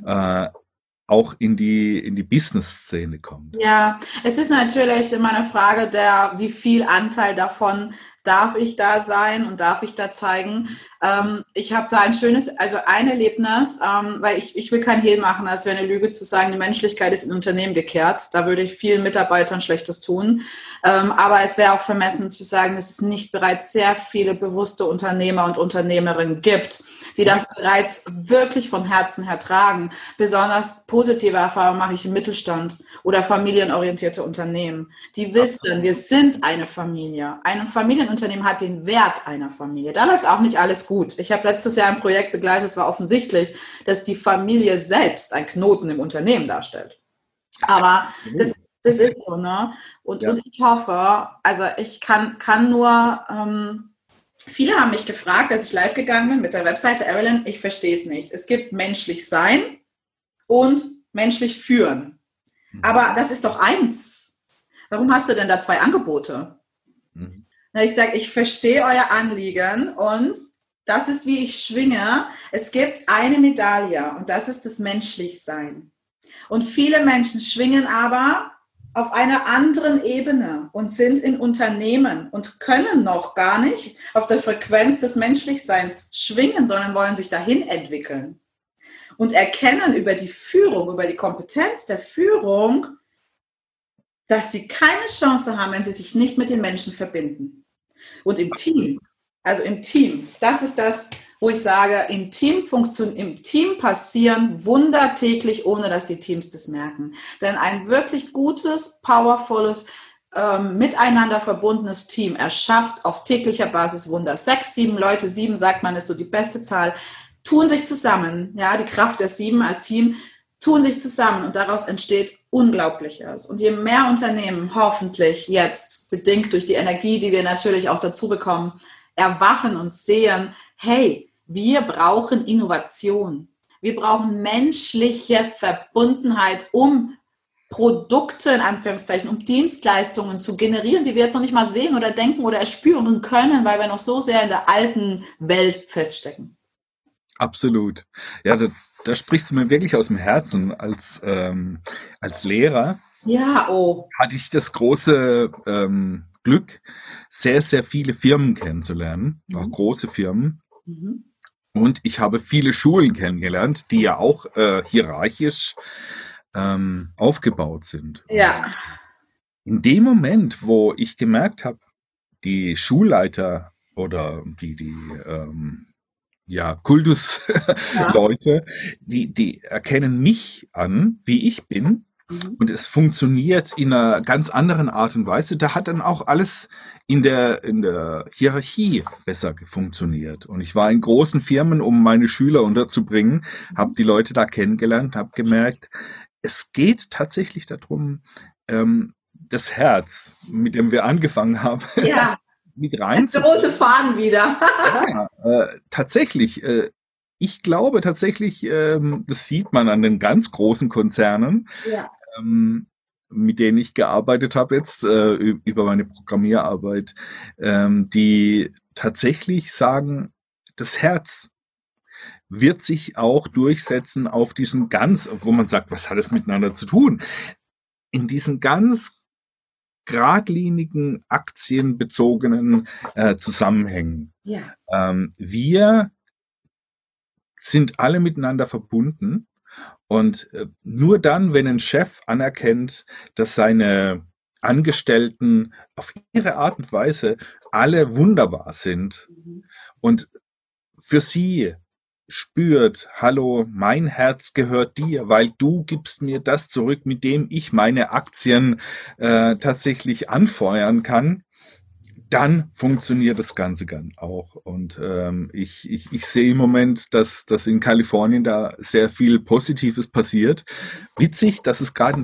Speaker 2: auch in die Business-Szene kommt.
Speaker 1: Ja, es ist natürlich immer eine Frage wie viel Anteil davon darf ich da sein und darf ich da zeigen. Ich habe da ein Erlebnis, weil ich will kein Hehl machen, als wäre eine Lüge zu sagen, die Menschlichkeit ist in Unternehmen gekehrt. Da würde ich vielen Mitarbeitern Schlechtes tun. Aber es wäre auch vermessen zu sagen, dass es nicht bereits sehr viele bewusste Unternehmer und Unternehmerinnen gibt, die das bereits wirklich von Herzen her tragen. Besonders positive Erfahrungen mache ich im Mittelstand oder familienorientierte Unternehmen. Die wissen, wir sind eine Familie. Ein Familienunternehmen hat den Wert einer Familie. Da läuft auch nicht alles gut. Ich habe letztes Jahr ein Projekt begleitet, es war offensichtlich, dass die Familie selbst ein Knoten im Unternehmen darstellt. Aber das ist so, ne? Und ich hoffe, also ich kann nur... Viele haben mich gefragt, als ich live gegangen bin mit der Webseite Evelyn, ich verstehe es nicht. Es gibt menschlich sein und menschlich führen. Aber das ist doch eins. Warum hast du denn da zwei Angebote? Ich sage, ich verstehe euer Anliegen und das ist, wie ich schwinge. Es gibt eine Medaille und das ist das Menschlichsein. Und viele Menschen schwingen aber auf einer anderen Ebene und sind in Unternehmen und können noch gar nicht auf der Frequenz des Menschlichseins schwingen, sondern wollen sich dahin entwickeln und erkennen über die Führung, über die Kompetenz der Führung, dass sie keine Chance haben, wenn sie sich nicht mit den Menschen verbinden. Und im Team, das ist das, wo ich sage, im Team passieren Wunder täglich, ohne dass die Teams das merken. Denn ein wirklich gutes, powervolles, miteinander verbundenes Team erschafft auf täglicher Basis Wunder. 6, 7 Leute, 7 sagt man, ist so die beste Zahl, tun sich zusammen, ja, die Kraft der 7 als Team, tun sich zusammen und daraus entsteht Unglaubliches. Und je mehr Unternehmen hoffentlich jetzt, bedingt durch die Energie, die wir natürlich auch dazu bekommen, erwachen und sehen, hey, wir brauchen Innovation. Wir brauchen menschliche Verbundenheit, um Produkte, in Anführungszeichen, um Dienstleistungen zu generieren, die wir jetzt noch nicht mal sehen oder denken oder erspüren können, weil wir noch so sehr in der alten Welt feststecken.
Speaker 2: Absolut. Ja, da sprichst du mir wirklich aus dem Herzen. Als Lehrer hatte ich das große Glück, sehr, sehr viele Firmen kennenzulernen, auch große Firmen. Und ich habe viele Schulen kennengelernt, die ja auch hierarchisch aufgebaut sind.
Speaker 1: Ja.
Speaker 2: In dem Moment, wo ich gemerkt habe, die Schulleiter oder die Kultusleute, die erkennen mich an, wie ich bin. Und es funktioniert in einer ganz anderen Art und Weise. Da hat dann auch alles in der Hierarchie besser funktioniert. Und ich war in großen Firmen, um meine Schüler unterzubringen, habe die Leute da kennengelernt, habe gemerkt, es geht tatsächlich darum, das Herz, mit dem wir angefangen haben, mit rein.
Speaker 1: Der rote Faden wieder.
Speaker 2: Tatsächlich. Ich glaube tatsächlich, das sieht man an den ganz großen Konzernen, mit denen ich gearbeitet habe jetzt über meine Programmierarbeit, die tatsächlich sagen, das Herz wird sich auch durchsetzen auf diesen wo man sagt, was hat es miteinander zu tun? In diesen ganz geradlinigen, aktienbezogenen Zusammenhängen. Wir sind alle miteinander verbunden und nur dann, wenn ein Chef anerkennt, dass seine Angestellten auf ihre Art und Weise alle wunderbar sind und für sie spürt, hallo, mein Herz gehört dir, weil du gibst mir das zurück, mit dem ich meine Aktien tatsächlich anfeuern kann, dann funktioniert das Ganze dann auch. Und ich sehe im Moment, dass in Kalifornien da sehr viel Positives passiert. Witzig, dass es gerade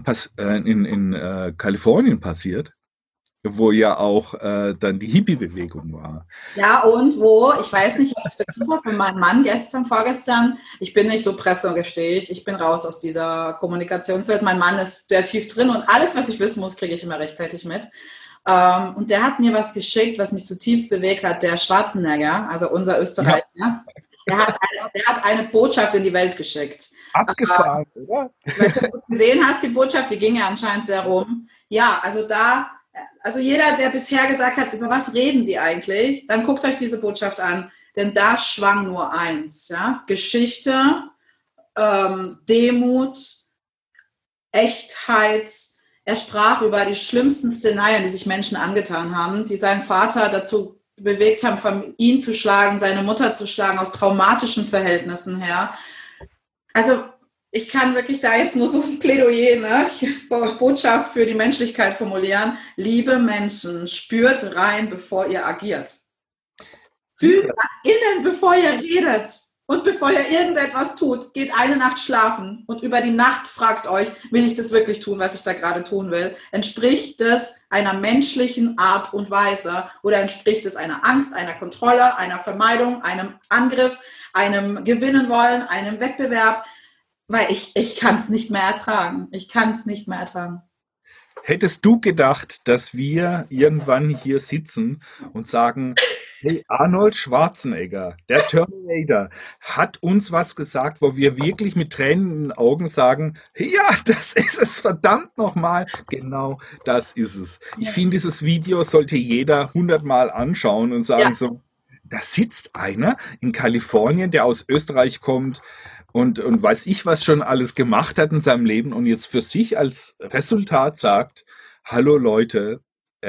Speaker 2: in Kalifornien passiert, wo ja auch dann die Hippie-Bewegung war.
Speaker 1: Ja, und wo, ich weiß nicht, ob es Bezug hat, mit meinem Mann vorgestern, ich bin nicht so pressegestehig, ich bin raus aus dieser Kommunikationswelt. Mein Mann ist sehr tief drin und alles, was ich wissen muss, kriege ich immer rechtzeitig mit. Und der hat mir was geschickt, was mich zutiefst bewegt hat, der Schwarzenegger, also unser Österreicher. Ja. Der hat eine Botschaft in die Welt geschickt.
Speaker 2: Abgefahren, oder?
Speaker 1: Wenn du gesehen hast, die Botschaft, die ging ja anscheinend sehr rum. Ja, also jeder, der bisher gesagt hat, über was reden die eigentlich, dann guckt euch diese Botschaft an, denn da schwang nur eins, ja? Geschichte, Demut, Echtheit. Er sprach über die schlimmsten Szenarien, die sich Menschen angetan haben, die seinen Vater dazu bewegt haben, ihn zu schlagen, seine Mutter zu schlagen, aus traumatischen Verhältnissen her. Also ich kann wirklich da jetzt nur so ein Plädoyer, Botschaft für die Menschlichkeit formulieren. Liebe Menschen, spürt rein, bevor ihr agiert. Fühlt nach innen, bevor ihr redet. Und bevor ihr irgendetwas tut, geht eine Nacht schlafen. Und über die Nacht fragt euch, will ich das wirklich tun, was ich da gerade tun will? Entspricht es einer menschlichen Art und Weise? Oder entspricht es einer Angst, einer Kontrolle, einer Vermeidung, einem Angriff, einem Gewinnen wollen, einem Wettbewerb? Weil ich kann es nicht mehr ertragen. Ich kann es nicht mehr ertragen.
Speaker 2: Hättest du gedacht, dass wir irgendwann hier sitzen und sagen, hey, Arnold Schwarzenegger, der Terminator, hat uns was gesagt, wo wir wirklich mit Tränen in den Augen sagen, ja, das ist es, verdammt nochmal. Genau, das ist es. Ich finde, dieses Video sollte jeder 100-mal anschauen und sagen so, da sitzt einer in Kalifornien, der aus Österreich kommt, und weiß ich, was schon alles gemacht hat in seinem Leben und jetzt für sich als Resultat sagt, hallo Leute,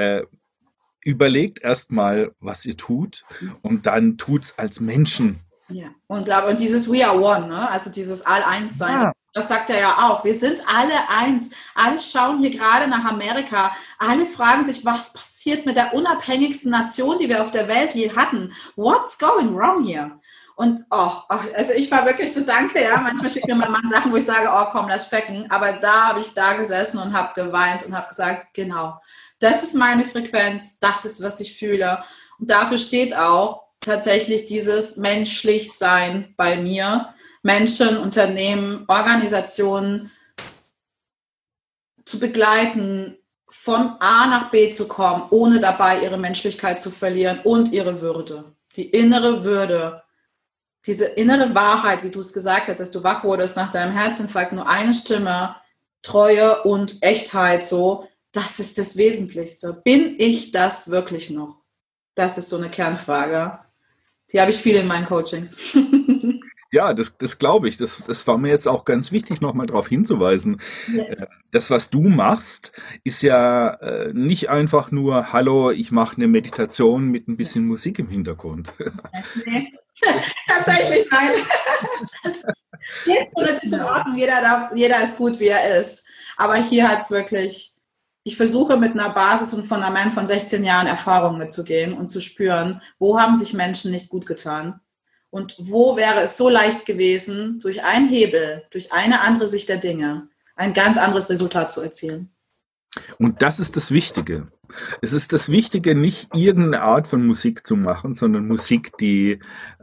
Speaker 2: überlegt erstmal, was ihr tut und dann tut's als Menschen.
Speaker 1: Ja, und dieses We are one, ne? Also dieses All-Eins-Sein, das sagt er ja auch. Wir sind alle eins. Alle schauen hier gerade nach Amerika. Alle fragen sich, was passiert mit der unabhängigsten Nation, die wir auf der Welt je hatten? What's going wrong here? Und also ich war wirklich so, danke, ja. Manchmal schickt mir mein Mann Sachen, wo ich sage, oh komm, lass stecken. Aber da habe ich da gesessen und habe geweint und habe gesagt, genau, das ist meine Frequenz, das ist, was ich fühle. Und dafür steht auch tatsächlich dieses Menschlichsein bei mir. Menschen, Unternehmen, Organisationen zu begleiten, von A nach B zu kommen, ohne dabei ihre Menschlichkeit zu verlieren und ihre Würde. Die innere Würde. Diese innere Wahrheit, wie du es gesagt hast, dass du wach wurdest nach deinem Herzinfarkt, nur eine Stimme, Treue und Echtheit, so, das ist das Wesentlichste. Bin ich das wirklich noch? Das ist so eine Kernfrage. Die habe ich viel in meinen Coachings.
Speaker 2: Ja, das glaube ich. Das war mir jetzt auch ganz wichtig, nochmal darauf hinzuweisen. Ja. Das, was du machst, ist ja nicht einfach nur, hallo, ich mache eine Meditation mit ein bisschen Musik im Hintergrund.
Speaker 1: Nee. Tatsächlich nein. Und es ist in Ordnung, jeder ist gut, wie er ist. Aber hier hat es wirklich, ich versuche mit einer Basis und Fundament von 16 Jahren Erfahrung mitzugehen und zu spüren, wo haben sich Menschen nicht gut getan und wo wäre es so leicht gewesen, durch einen Hebel, durch eine andere Sicht der Dinge, ein ganz anderes Resultat zu erzielen.
Speaker 2: Und das ist das Wichtige. Es ist das Wichtige, nicht irgendeine Art von Musik zu machen, sondern Musik, die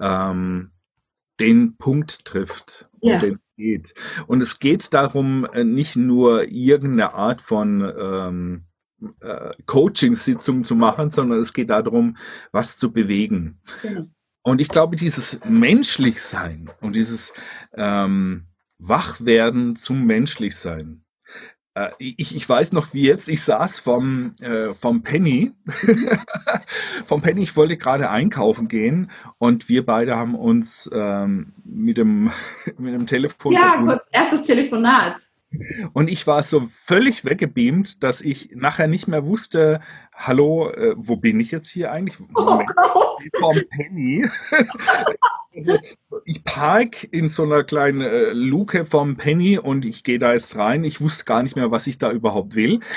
Speaker 2: den Punkt trifft, um den es geht. Und es geht darum, nicht nur irgendeine Art von Coaching-Sitzung zu machen, sondern es geht darum, was zu bewegen. Genau. Und ich glaube, dieses Menschlichsein und dieses Wachwerden zum Menschlichsein, ich weiß noch wie jetzt, ich saß vom Penny, vom Penny, ich wollte gerade einkaufen gehen und wir beide haben uns mit dem Telefon
Speaker 1: verbunden. Ja, erstes Telefonat.
Speaker 2: Und ich war so völlig weggebeamt, dass ich nachher nicht mehr wusste, hallo, wo bin ich jetzt hier eigentlich? Moment, vom Penny. Also, ich park in so einer kleinen Luke vom Penny und ich gehe da jetzt rein. Ich wusste gar nicht mehr, was ich da überhaupt will.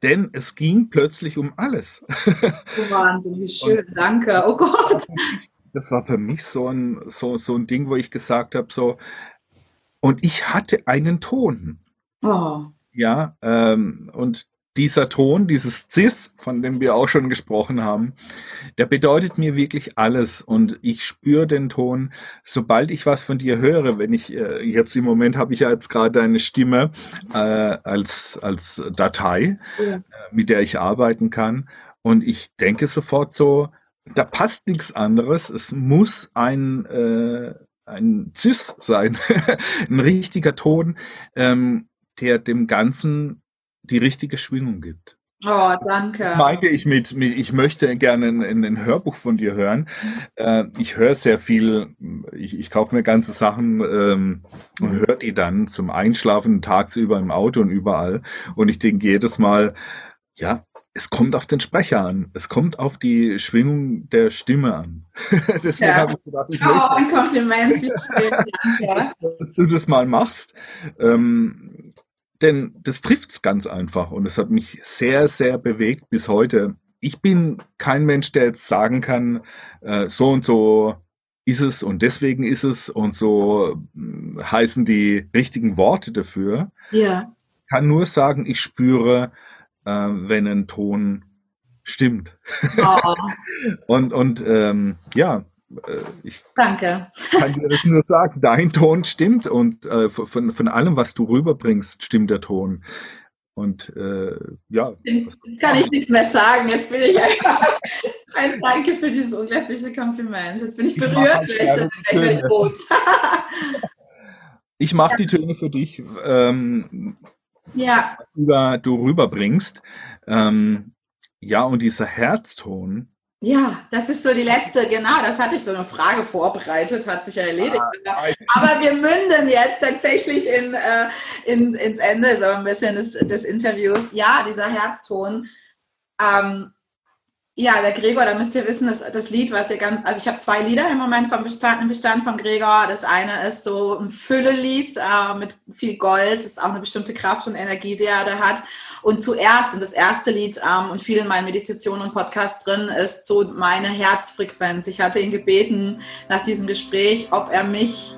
Speaker 2: denn es ging plötzlich um alles.
Speaker 1: Wahnsinn, wie schön, danke. Oh Gott.
Speaker 2: Das war für mich so ein Ding, wo ich gesagt habe, so, und ich hatte einen Ton.
Speaker 1: Oh.
Speaker 2: Ja, und dieser Ton, dieses Cis, von dem wir auch schon gesprochen haben, der bedeutet mir wirklich alles. Und ich spüre den Ton, sobald ich was von dir höre, wenn ich jetzt im Moment habe ich ja jetzt gerade eine Stimme als Datei, mit der ich arbeiten kann. Und ich denke sofort so, da passt nichts anderes. Es muss ein Cis sein, ein richtiger Ton, der dem Ganzen die richtige Schwingung gibt.
Speaker 1: Oh, danke.
Speaker 2: Meinte ich ich möchte gerne ein Hörbuch von dir hören. Ich höre sehr viel, ich kaufe mir ganze Sachen und höre die dann zum Einschlafen tagsüber im Auto und überall. Und ich denke jedes Mal, ja, es kommt auf den Sprecher an. Es kommt auf die Schwingung der Stimme an. Deswegen habe ich gedacht, ich möchte,
Speaker 1: ein Kompliment, wie schön,
Speaker 2: dass du das mal machst. Denn das trifft's ganz einfach und es hat mich sehr, sehr bewegt bis heute. Ich bin kein Mensch, der jetzt sagen kann, so und so ist es und deswegen ist es und so heißen die richtigen Worte dafür.
Speaker 1: Ja.
Speaker 2: Ich kann nur sagen, ich spüre, wenn ein Ton stimmt.
Speaker 1: Oh.
Speaker 2: und ja, ich
Speaker 1: Danke.
Speaker 2: kann dir das nur sagen, dein Ton stimmt und von allem, was du rüberbringst, stimmt der Ton. Und ja.
Speaker 1: Jetzt kann ich nichts mehr sagen. Jetzt bin ich einfach ein Danke für dieses unglaubliche Kompliment. Jetzt bin ich berührt.
Speaker 2: Ich mache die Töne für dich,
Speaker 1: ja.
Speaker 2: du rüberbringst. Ja, und dieser Herzton.
Speaker 1: Ja, das ist so die letzte, genau, das hatte ich so eine Frage vorbereitet, hat sich ja erledigt. Aber wir münden jetzt tatsächlich ins Ende, ist aber ein bisschen des Interviews. Ja, dieser Herzton. Ja, der Gregor, da müsst ihr wissen, das Lied, was ihr also ich habe 2 Lieder im Moment im Bestand von Gregor. Das eine ist so ein Fülle-Lied mit viel Gold, das ist auch eine bestimmte Kraft und Energie, die er da hat. Und das erste Lied und viel in meinen Meditationen und Podcasts drin ist so meine Herzfrequenz. Ich hatte ihn gebeten nach diesem Gespräch, ob er mich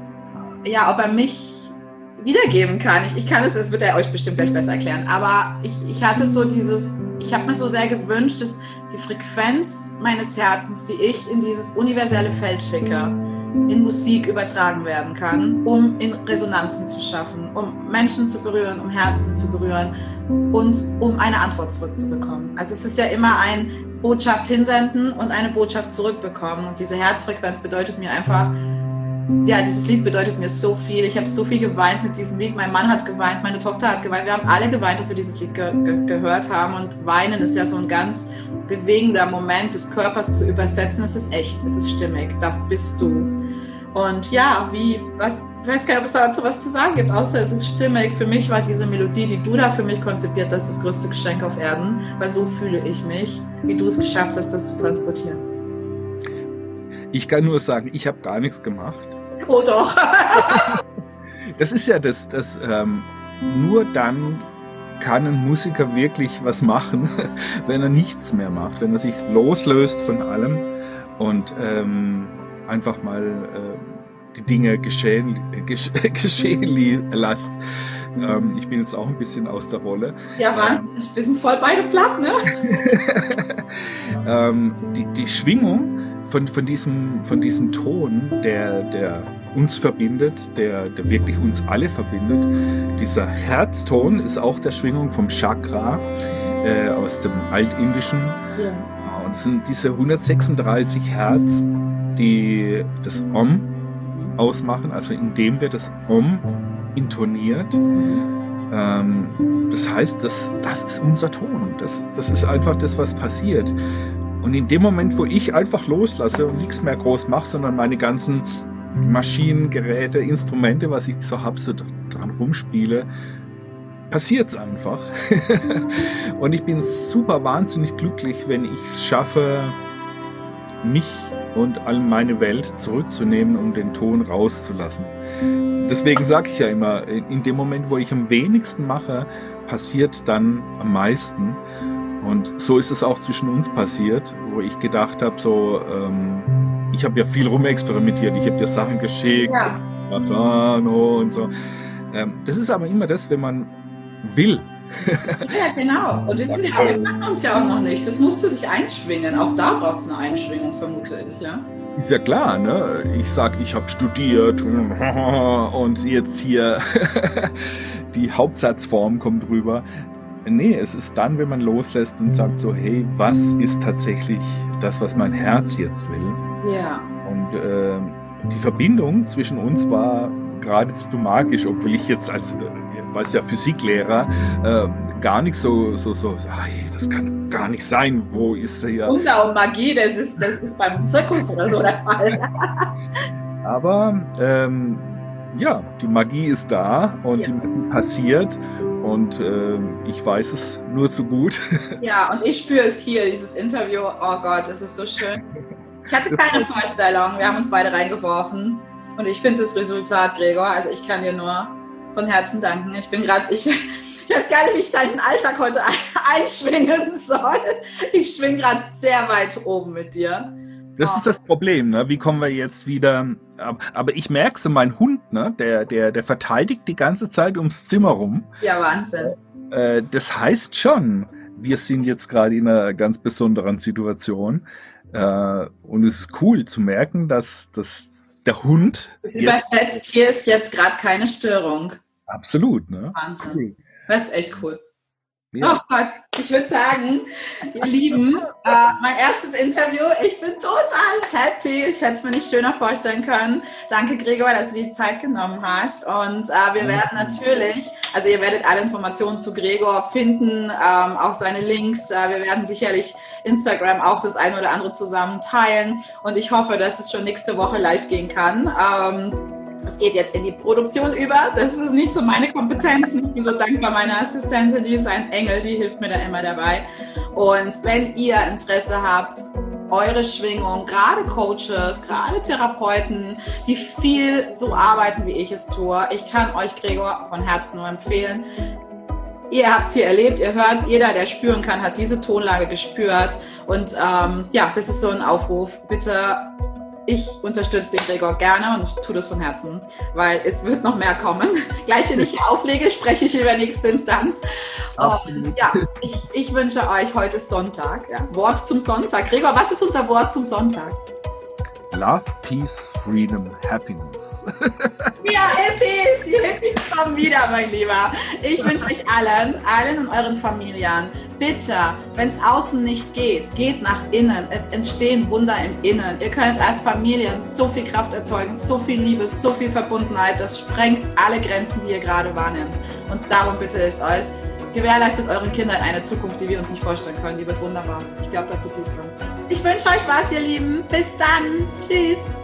Speaker 1: wiedergeben kann. Ich kann es, das wird er euch bestimmt gleich besser erklären, aber ich hatte so ich habe mir so sehr gewünscht, dass die Frequenz meines Herzens, die ich in dieses universelle Feld schicke, in Musik übertragen werden kann, um in Resonanzen zu schaffen, um Menschen zu berühren, um Herzen zu berühren und um eine Antwort zurückzubekommen. Also es ist ja immer eine Botschaft hinsenden und eine Botschaft zurückbekommen und diese Herzfrequenz bedeutet mir einfach, ja, dieses Lied bedeutet mir so viel. Ich habe so viel geweint mit diesem Lied. Mein Mann hat geweint, meine Tochter hat geweint. Wir haben alle geweint, dass wir dieses Lied gehört haben. Und Weinen ist ja so ein ganz bewegender Moment des Körpers zu übersetzen. Es ist echt, es ist stimmig. Das bist du. Und ja, ich weiß gar nicht, ob es dazu was zu sagen gibt, außer es ist stimmig. Für mich war diese Melodie, die du da für mich konzipiert hast, das größte Geschenk auf Erden. Weil so fühle ich mich, wie du es geschafft hast, das zu transportieren.
Speaker 2: Ich kann nur sagen, ich habe gar nichts gemacht.
Speaker 1: Oh doch.
Speaker 2: Das ist ja nur dann kann ein Musiker wirklich was machen, wenn er nichts mehr macht, wenn er sich loslöst von allem und einfach mal die Dinge geschehen lässt. Ich bin jetzt auch ein bisschen aus der Rolle.
Speaker 1: Ja, Wahnsinn. Wir sind voll beide platt, ne?
Speaker 2: Die Schwingung von diesem Ton, der uns verbindet, der wirklich uns alle verbindet. Dieser Herzton ist auch der Schwingung vom Chakra aus dem Altindischen. Ja. Und es sind diese 136 Hertz, die das Om ausmachen, also indem wir das Om intoniert. Das heißt, das ist unser Ton. Das ist einfach das, was passiert. Und in dem Moment, wo ich einfach loslasse und nichts mehr groß mache, sondern meine ganzen Maschinen, Geräte, Instrumente, was ich so habe, so dran rumspiele, passiert's einfach. Und ich bin super wahnsinnig glücklich, wenn ich es schaffe, mich und all meine Welt zurückzunehmen und den Ton rauszulassen. Deswegen sage ich ja immer, in dem Moment, wo ich am wenigsten mache, passiert dann am meisten. Und so ist es auch zwischen uns passiert, wo ich gedacht habe, ich habe ja viel rumexperimentiert, ich habe dir Sachen geschickt, und so. Das ist aber immer das, wenn man will.
Speaker 1: Ja, genau. Und jetzt wir kannten uns ja auch noch nicht. Das musste sich einschwingen. Auch da braucht es eine Einschwingung, vermute ich, ja.
Speaker 2: Ist ja klar, ne? Ich sag, ich habe studiert und jetzt hier die Hauptsatzform kommt rüber. Nee, es ist dann, wenn man loslässt und sagt so, hey, was ist tatsächlich das, was mein Herz jetzt will?
Speaker 1: Ja.
Speaker 2: Und die Verbindung zwischen uns war geradezu magisch, obwohl ich jetzt als Physiklehrer gar nicht so, hey, das kann gar nicht sein, wo ist hier...
Speaker 1: Wunder und Magie, das ist beim Zirkus oder so der Fall.
Speaker 2: Aber die Magie ist da und die Magie passiert und ich weiß es nur zu gut.
Speaker 1: Ja, und ich spüre es hier, dieses Interview, oh Gott, das ist so schön. Ich hatte keine Vorstellung, wir haben uns beide reingeworfen. Und ich finde das Resultat, Gregor, also ich kann dir nur von Herzen danken. Ich weiß gar nicht, wie ich deinen Alltag heute einschwingen soll. Ich schwinge gerade sehr weit oben mit dir.
Speaker 2: Das ist das Problem, ne? Wie kommen wir jetzt wieder... Aber ich merke so, mein Hund, ne? Der verteidigt die ganze Zeit ums Zimmer rum.
Speaker 1: Ja, Wahnsinn.
Speaker 2: Das heißt schon, wir sind jetzt gerade in einer ganz besonderen Situation. Und es ist cool zu merken, dass der Hund...
Speaker 1: Es übersetzt, hier ist jetzt gerade keine Störung.
Speaker 2: Absolut, ne?
Speaker 1: Wahnsinn. Cool. Das ist echt cool. Ja. Oh Gott, ich würde sagen, ihr Lieben, mein erstes Interview, ich bin total happy. Ich hätte es mir nicht schöner vorstellen können. Danke, Gregor, dass du die Zeit genommen hast. Und wir werden natürlich, also ihr werdet alle Informationen zu Gregor finden, auch seine Links. Wir werden sicherlich Instagram auch das eine oder andere zusammen teilen. Und ich hoffe, dass es schon nächste Woche live gehen kann. Es geht jetzt in die Produktion über. Das ist nicht so meine Kompetenz. Ich bin so dankbar meiner Assistentin, die ist ein Engel, die hilft mir da immer dabei. Und wenn ihr Interesse habt, eure Schwingung, gerade Coaches, gerade Therapeuten, die viel so arbeiten, wie ich es tue, ich kann euch Gregor von Herzen nur empfehlen. Ihr habt es hier erlebt, ihr hört es, jeder, der spüren kann, hat diese Tonlage gespürt. Und das ist so ein Aufruf. Bitte, ich unterstütze den Gregor gerne und ich tue das von Herzen, weil es wird noch mehr kommen. Gleich, wenn ich hier auflege, spreche ich über nächste Instanz. Und ich wünsche euch, heute ist Sonntag. Ja. Wort zum Sonntag. Gregor, was ist unser Wort zum Sonntag?
Speaker 2: Love, Peace, Freedom, Happiness.
Speaker 1: Ja, Hippies, die Hippies kommen wieder, mein Lieber. Ich wünsche euch allen und euren Familien, bitte, wenn es außen nicht geht, geht nach innen. Es entstehen Wunder im Innen. Ihr könnt als Familien so viel Kraft erzeugen, so viel Liebe, so viel Verbundenheit. Das sprengt alle Grenzen, die ihr gerade wahrnehmt. Und darum bitte ich euch, gewährleistet euren Kindern eine Zukunft, die wir uns nicht vorstellen können. Die wird wunderbar. Ich glaube da zutiefst dran. Ich wünsche euch was, ihr Lieben. Bis dann. Tschüss.